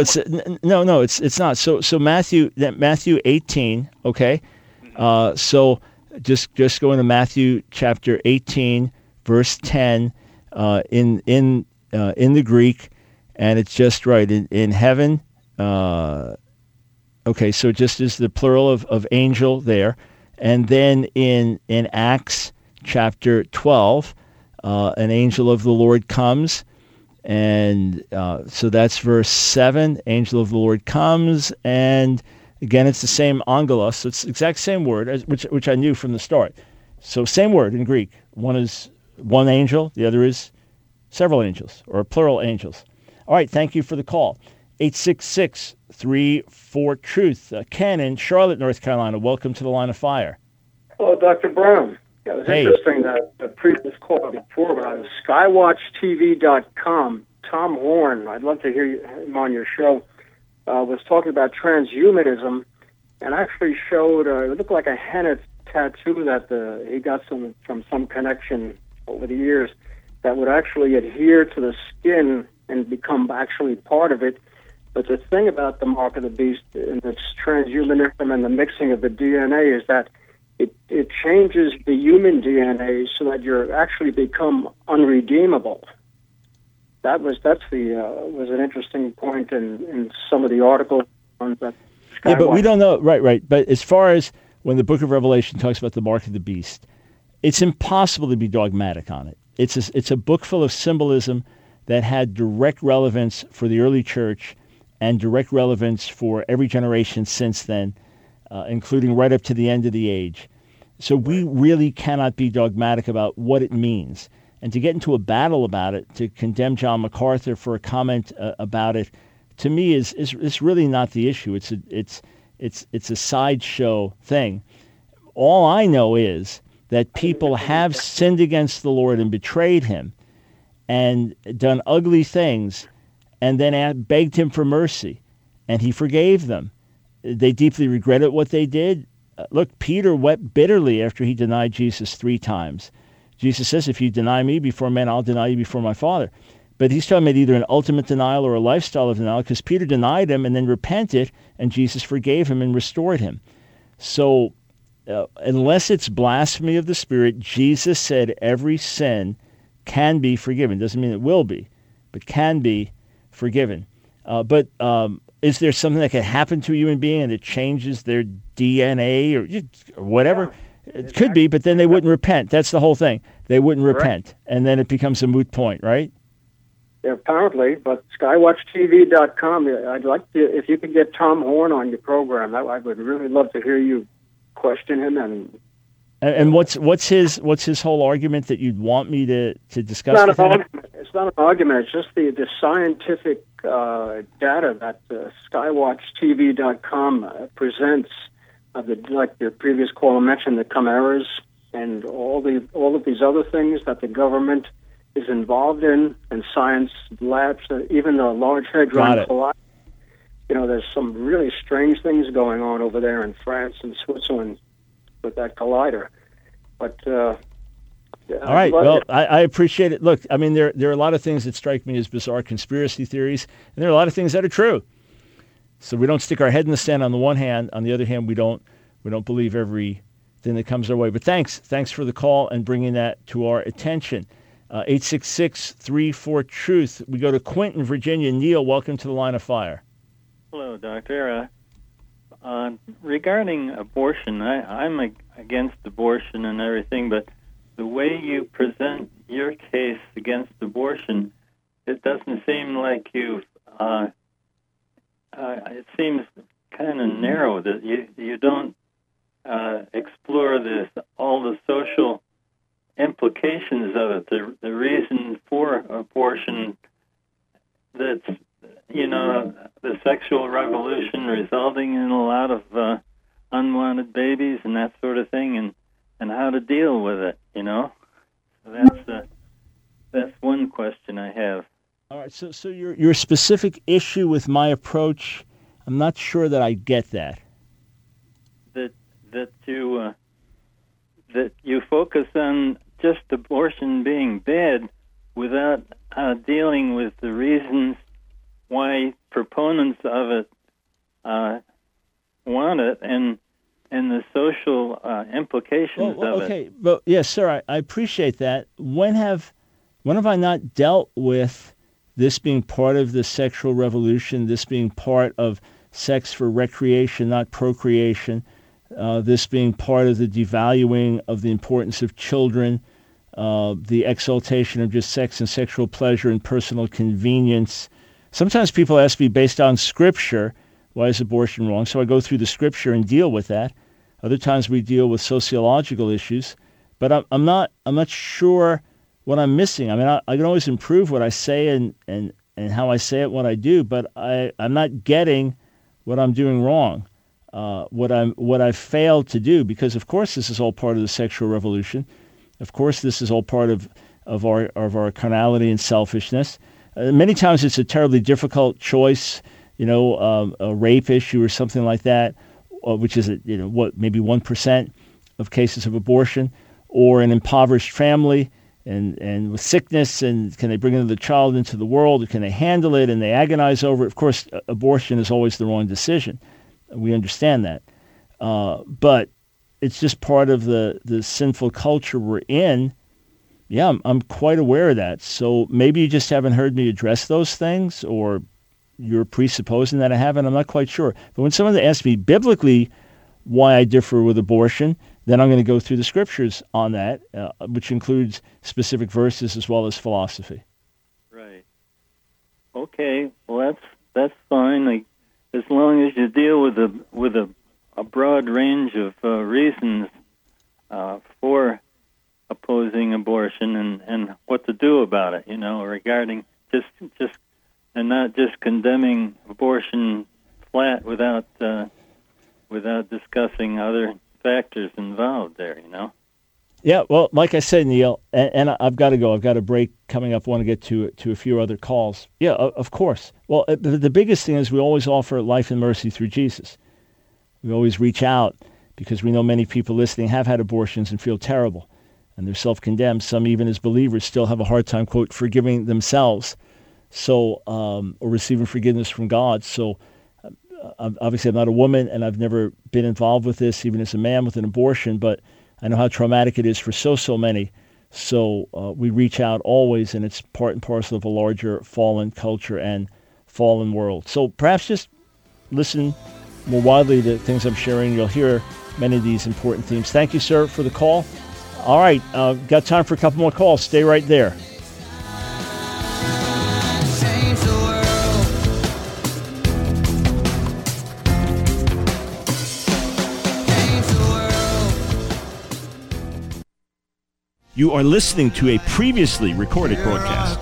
it's not. So Matthew 18. Okay. So just go into Matthew chapter 18, verse 10, in the Greek, and it's just right in heaven. Okay, so just is the plural of angel there, and then in Acts chapter 12, an angel of the Lord comes. And so that's verse 7, angel of the Lord comes, and again, it's the same angelos, so it's the exact same word, which I knew from the start. So same word in Greek. One is one angel, the other is several angels, or plural angels. All right, thank you for the call. 866-34-TRUTH. Ken in Charlotte, North Carolina, welcome to the Line of Fire. Hello, Dr. Brown. Yeah, it was interesting that the previous call before, but on skywatchtv.com, Tom Horn, I'd love to hear him on your show, was talking about transhumanism, and actually showed, it looked like a henna tattoo that he got from some connection over the years that would actually adhere to the skin and become actually part of it. But the thing about the mark of the beast and its transhumanism and the mixing of the DNA is that it changes the human DNA so that you actually become unredeemable. That was an interesting point in some of the articles on that. Yeah, but we don't know. Right. But as far as when the Book of Revelation talks about the mark of the beast, it's impossible to be dogmatic on it. It's a book full of symbolism that had direct relevance for the early church and direct relevance for every generation since then, including right up to the end of the age. So we really cannot be dogmatic about what it means. And to get into a battle about it, to condemn John MacArthur for a comment about it, to me is really not the issue. It's a sideshow thing. All I know is that people have sinned against the Lord and betrayed him, and done ugly things, and then begged him for mercy, and he forgave them. They deeply regretted what they did. Look, Peter wept bitterly after he denied Jesus 3 times. Jesus says, if you deny me before men, I'll deny you before my Father. But he's talking about either an ultimate denial or a lifestyle of denial, because Peter denied him and then repented, and Jesus forgave him and restored him. So unless it's blasphemy of the Spirit, Jesus said every sin can be forgiven. Doesn't mean it will be, but can be forgiven. But is there something that can happen to a human being and it changes their DNA or whatever? Yeah, it could be, but then they wouldn't repent. That's the whole thing. They wouldn't repent, and then it becomes a moot point, right? Yeah, apparently, but SkywatchTV.com, I'd like to, if you could get Tom Horn on your program, I would really love to hear you question him. And what's his whole argument that you'd want me to discuss with him? It's not an argument. It's just the scientific data that SkywatchTV.com presents of like the previous caller mentioned, the chimeras and all of these other things that the government is involved in, and science labs, even the Large Hadron Collider. You know, there's some really strange things going on over there in France and Switzerland with that collider. But all right. Well, I appreciate it. Look, I mean, there are a lot of things that strike me as bizarre conspiracy theories, and there are a lot of things that are true. So we don't stick our head in the sand on the one hand. On the other hand, we don't believe everything that comes our way. But thanks for the call and bringing that to our attention. 866-34-TRUTH. We go to Quinton, Virginia. Neil, welcome to the Line of Fire. Hello, Doctor. Regarding abortion, I'm against abortion and everything, but the way you present your case against abortion, it doesn't seem like you've... it seems kind of narrow, that you don't explore all the social implications of it, the reason for abortion, that's, the sexual revolution resulting in a lot of unwanted babies and that sort of thing, and how to deal with it, So that's one question I have. All right, so your specific issue with my approach, I'm not sure that I get that. That you focus on just abortion being bad without dealing with the reasons why proponents of it want it and the social implications of it. Okay, but yes, sir, I appreciate that. When have I not dealt with this being part of the sexual revolution, this being part of sex for recreation, not procreation, this being part of the devaluing of the importance of children, the exaltation of just sex and sexual pleasure and personal convenience? Sometimes people ask me, based on Scripture, why is abortion wrong? So I go through the Scripture and deal with that. Other times we deal with sociological issues. But I'm not sure what I'm missing. I mean, I can always improve what I say and how I say it, what I do, but I'm not getting what I'm doing wrong, what I've failed to do, because of course this is all part of the sexual revolution. Of course this is all part of our carnality and selfishness. Many times it's a terribly difficult choice, a rape issue or something like that, which is maybe 1% of cases of abortion, or an impoverished family and with sickness, and can they bring another child into the world, or can they handle it, and they agonize over it. Of course, abortion is always the wrong decision. We understand that. But it's just part of the sinful culture we're in. Yeah, I'm quite aware of that. So maybe you just haven't heard me address those things, or you're presupposing that I haven't. I'm not quite sure. But when someone asks me biblically why I differ with abortion, then I'm going to go through the Scriptures on that, which includes specific verses as well as philosophy. Right. Okay. Well, that's fine. Like, as long as you deal with a broad range of reasons for opposing abortion and what to do about it, regarding just and not just condemning abortion flat without discussing other factors involved there, Yeah, well, like I said, Neil, and I've got to go. I've got a break coming up. I want to get to a few other calls. Yeah, of course. Well, the biggest thing is we always offer life and mercy through Jesus. We always reach out because we know many people listening have had abortions and feel terrible, and they're self-condemned. Some, even as believers, still have a hard time, quote, forgiving themselves, or receiving forgiveness from God. So obviously I'm not a woman, and I've never been involved with this, even as a man with an abortion, but I know how traumatic it is for so many. So we reach out always, and it's part and parcel of a larger fallen culture and fallen world. So perhaps just listen more widely to things I'm sharing. You'll hear many of these important themes. Thank you, sir, for the call. All right, got time for a couple more calls. Stay right there. You are listening to a previously recorded broadcast.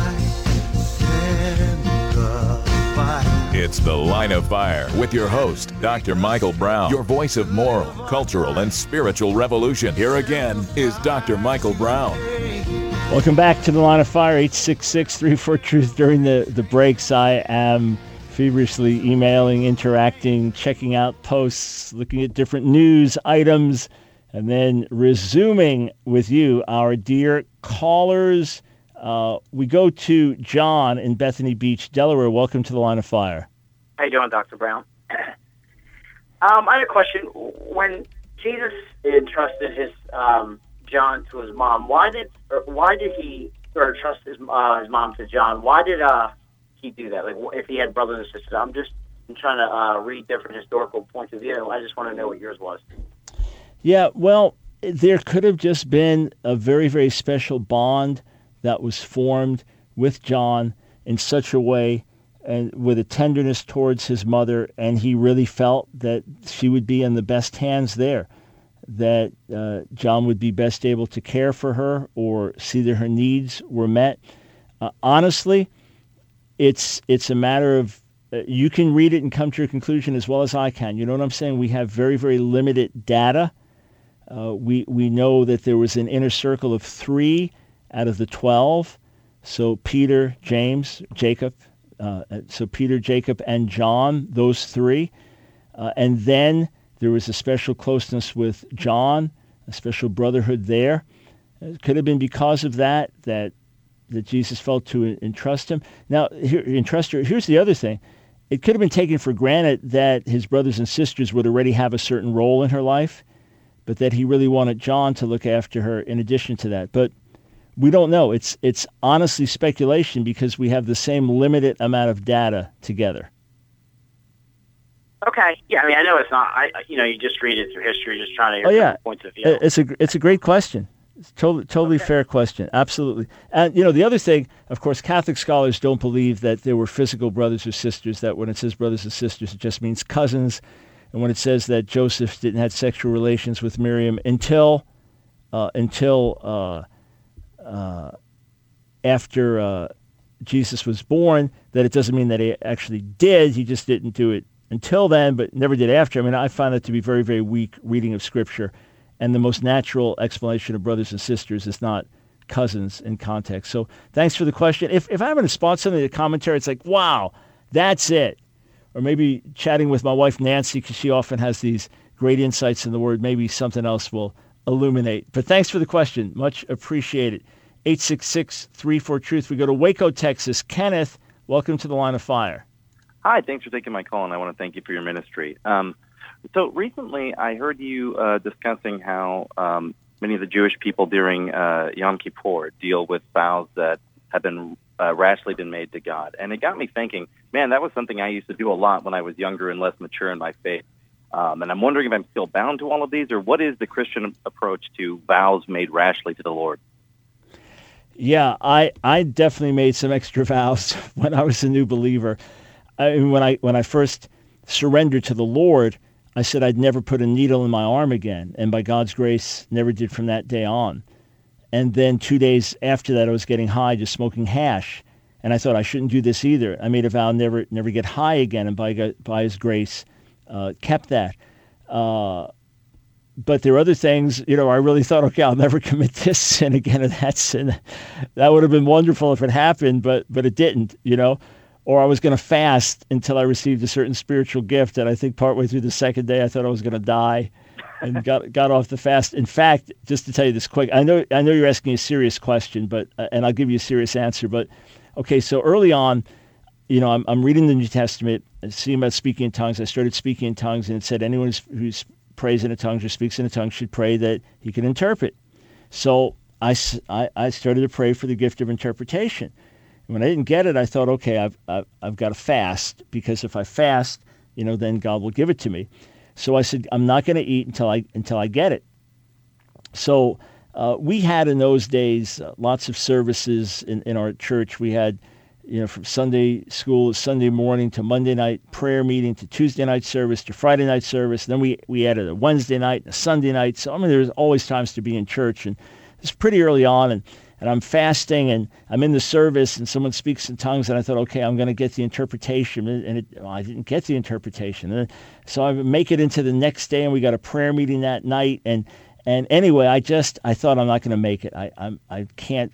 It's The Line of Fire with your host, Dr. Michael Brown, your voice of moral, cultural, and spiritual revolution. Here again is Dr. Michael Brown. Welcome back to The Line of Fire, 866-34-TRUTH. During the breaks, I am feverishly emailing, interacting, checking out posts, looking at different news items, and then resuming with you, our dear callers. We go to John in Bethany Beach, Delaware. Welcome to The Line of Fire. How you doing, Dr. Brown? I had a question. When Jesus entrusted his John to his mom, why did he trust his mom to John? Why did he do that? Like, if he had brothers and sisters, I'm trying to read different historical points of view. I just want to know what yours was. Yeah, well, there could have just been a very, very special bond that was formed with John in such a way, and with a tenderness towards his mother, and he really felt that she would be in the best hands there, that John would be best able to care for her or see that her needs were met. Honestly, it's a matter of, you can read it and come to a conclusion as well as I can. You know what I'm saying? We have very, very limited data. We know that there was an inner circle of 3 out of the 12. So Peter, James, Jacob. So Peter, Jacob, and John, those 3. And then there was a special closeness with John, a special brotherhood there. It could have been because of that Jesus felt to entrust him. Now, here's the other thing. It could have been taken for granted that his brothers and sisters would already have a certain role in her life, but that he really wanted John to look after her in addition to that. But we don't know. It's honestly speculation because we have the same limited amount of data together. Okay. Yeah, I mean, I know it's not. You just read it through history, just trying to hear different points of view. It's a great question. It's totally fair question. Absolutely. And the other thing, of course, Catholic scholars don't believe that there were physical brothers or sisters. That when it says brothers and sisters, it just means cousins. And when it says that Joseph didn't have sexual relations with Miriam until after Jesus was born, that it doesn't mean that he actually did. He just didn't do it until then, but never did after. I mean, I find that to be very, very weak reading of Scripture. And the most natural explanation of brothers and sisters is not cousins in context. So thanks for the question. If I happen to spot something in the commentary, it's like, wow, that's it. Or maybe chatting with my wife, Nancy, because she often has these great insights in the Word. Maybe something else will illuminate. But thanks for the question. Much appreciated. 866-34-TRUTH. We go to Waco, Texas. Kenneth, welcome to The Line of Fire. Hi, thanks for taking my call, and I want to thank you for your ministry. So recently I heard you discussing how many of the Jewish people during Yom Kippur deal with vows that have been rashly been made to God. And it got me thinking, man, that was something I used to do a lot when I was younger and less mature in my faith. And I'm wondering if I'm still bound to all of these, or what is the Christian approach to vows made rashly to the Lord? Yeah, I definitely made some extra vows when I was a new believer. I mean, when I first surrendered to the Lord, I said I'd never put a needle in my arm again, and by God's grace, never did from that day on. And then 2 days after that, I was getting high, just smoking hash, and I thought I shouldn't do this either. I made a vow never get high again, and by His grace, kept that. but there were other things, I really thought, okay, I'll never commit this sin again or that sin. That would have been wonderful if it happened, but it didn't, Or I was going to fast until I received a certain spiritual gift, and I think partway through the second day I thought I was going to die and got off the fast. In fact, just to tell you this quick, I know you're asking a serious question, but and I'll give you a serious answer, but okay, so early on, I'm reading the New Testament, seeing about speaking in tongues. I started speaking in tongues, and it said anyone who's prays in a tongue or speaks in a tongue should pray that he can interpret. So I started to pray for the gift of interpretation. And when I didn't get it, I thought, okay, I've got to fast, because if I fast, then God will give it to me. So I said, I'm not going to eat until I get it. So we had in those days lots of services in our church. We had, from Sunday school, Sunday morning to Monday night prayer meeting to Tuesday night service to Friday night service. And then we added a Wednesday night and a Sunday night. So, there's always times to be in church. And it's pretty early on. And I'm fasting and I'm in the service and someone speaks in tongues. And I thought, okay, I'm going to get the interpretation. And I didn't get the interpretation. And so I make it into the next day, and we got a prayer meeting that night. And anyway, I thought I'm not going to make it. I can't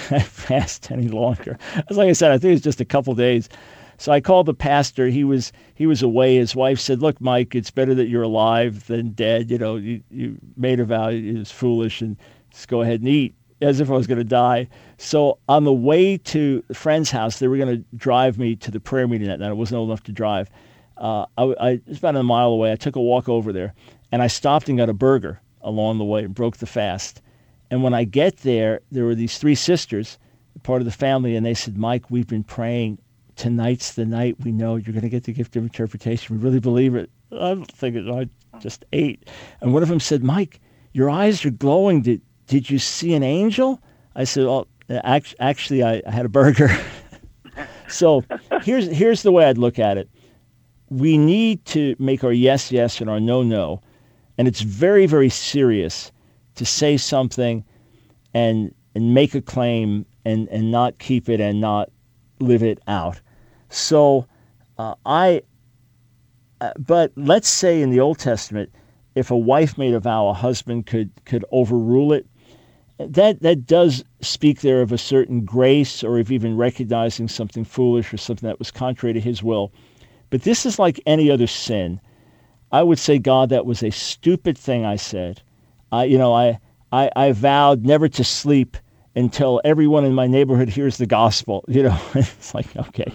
fast any longer. As like I said, I think it's just a couple days. So I called the pastor. He was away. His wife said, "Look, Mike, it's better that you're alive than dead. You made a vow. It was foolish, and just go ahead and eat," as if I was going to die. So on the way to a friend's house, they were going to drive me to the prayer meeting that night. I wasn't old enough to drive. I was about a mile away. I took a walk over there, and I stopped and got a burger along the way and broke the fast. And when I get there were these three sisters, part of the family, and they said, "Mike, we've been praying. Tonight's the night we know you're going to get the gift of interpretation. We really believe it." I'm thinking, I just ate. And one of them said, "Mike, your eyes are glowing. Did you see an angel?" I said, "Oh, actually, I had a burger." So here's the way I'd look at it. We need to make our yes, yes, and our no, no. And it's very, very serious to say something and make a claim and not keep it and not live it out. So but let's say in the Old Testament, if a wife made a vow, a husband could overrule it. That does speak there of a certain grace, or of even recognizing something foolish or something that was contrary to his will. But this is like any other sin. I would say, "God, that was a stupid thing I said. I vowed never to sleep until everyone in my neighborhood hears the gospel." It's like, okay,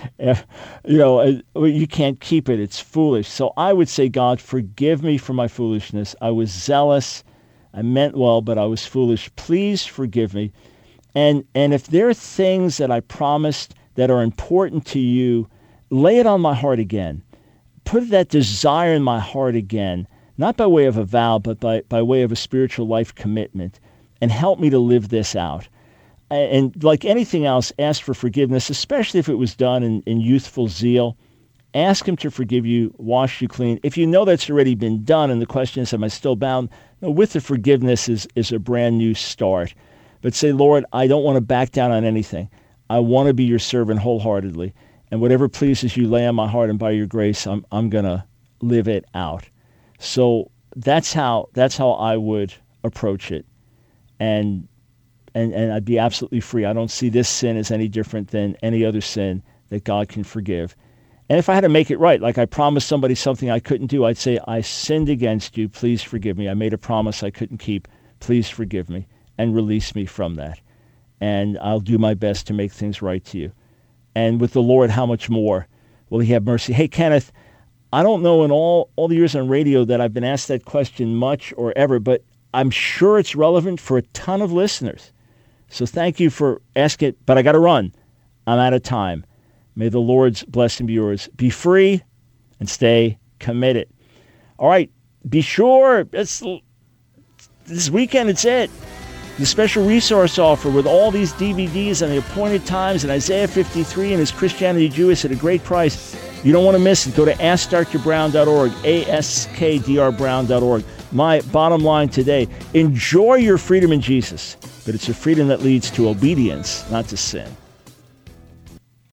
you can't keep it. It's foolish. So I would say, "God, forgive me for my foolishness. I was zealous. I meant well, but I was foolish. Please forgive me." And if there are things that I promised that are important to you, lay it on my heart again. Put that desire in my heart again, not by way of a vow, but by way of a spiritual life commitment, and help me to live this out. And like anything else, ask for forgiveness, especially if it was done in youthful zeal. Ask him to forgive you, wash you clean. If you know that's already been done, and the question is, am I still bound? No, with the forgiveness is a brand new start. But say, "Lord, I don't want to back down on anything. I want to be your servant wholeheartedly. And whatever pleases you, lay on my heart, and by your grace, I'm going to live it out." So that's how I would approach it. And I'd be absolutely free. I don't see this sin as any different than any other sin that God can forgive. And if I had to make it right, like I promised somebody something I couldn't do, I'd say, "I sinned against you. Please forgive me. I made a promise I couldn't keep. Please forgive me and release me from that. And I'll do my best to make things right to you." And with the Lord, how much more will he have mercy? Hey, Kenneth, I don't know in all the years on radio that I've been asked that question much or ever, but I'm sure it's relevant for a ton of listeners. So thank you for asking it, but I got to run. I'm out of time. May the Lord's blessing be yours. Be free and stay committed. All right, be sure, this weekend it's it. The special resource offer with all these DVDs on the appointed times and Isaiah 53 and Is Christianity Jewish at a great price. You don't want to miss it. Go to AskDrBrown.org, AskDrBrown.org. My bottom line today, enjoy your freedom in Jesus, but it's a freedom that leads to obedience, not to sin.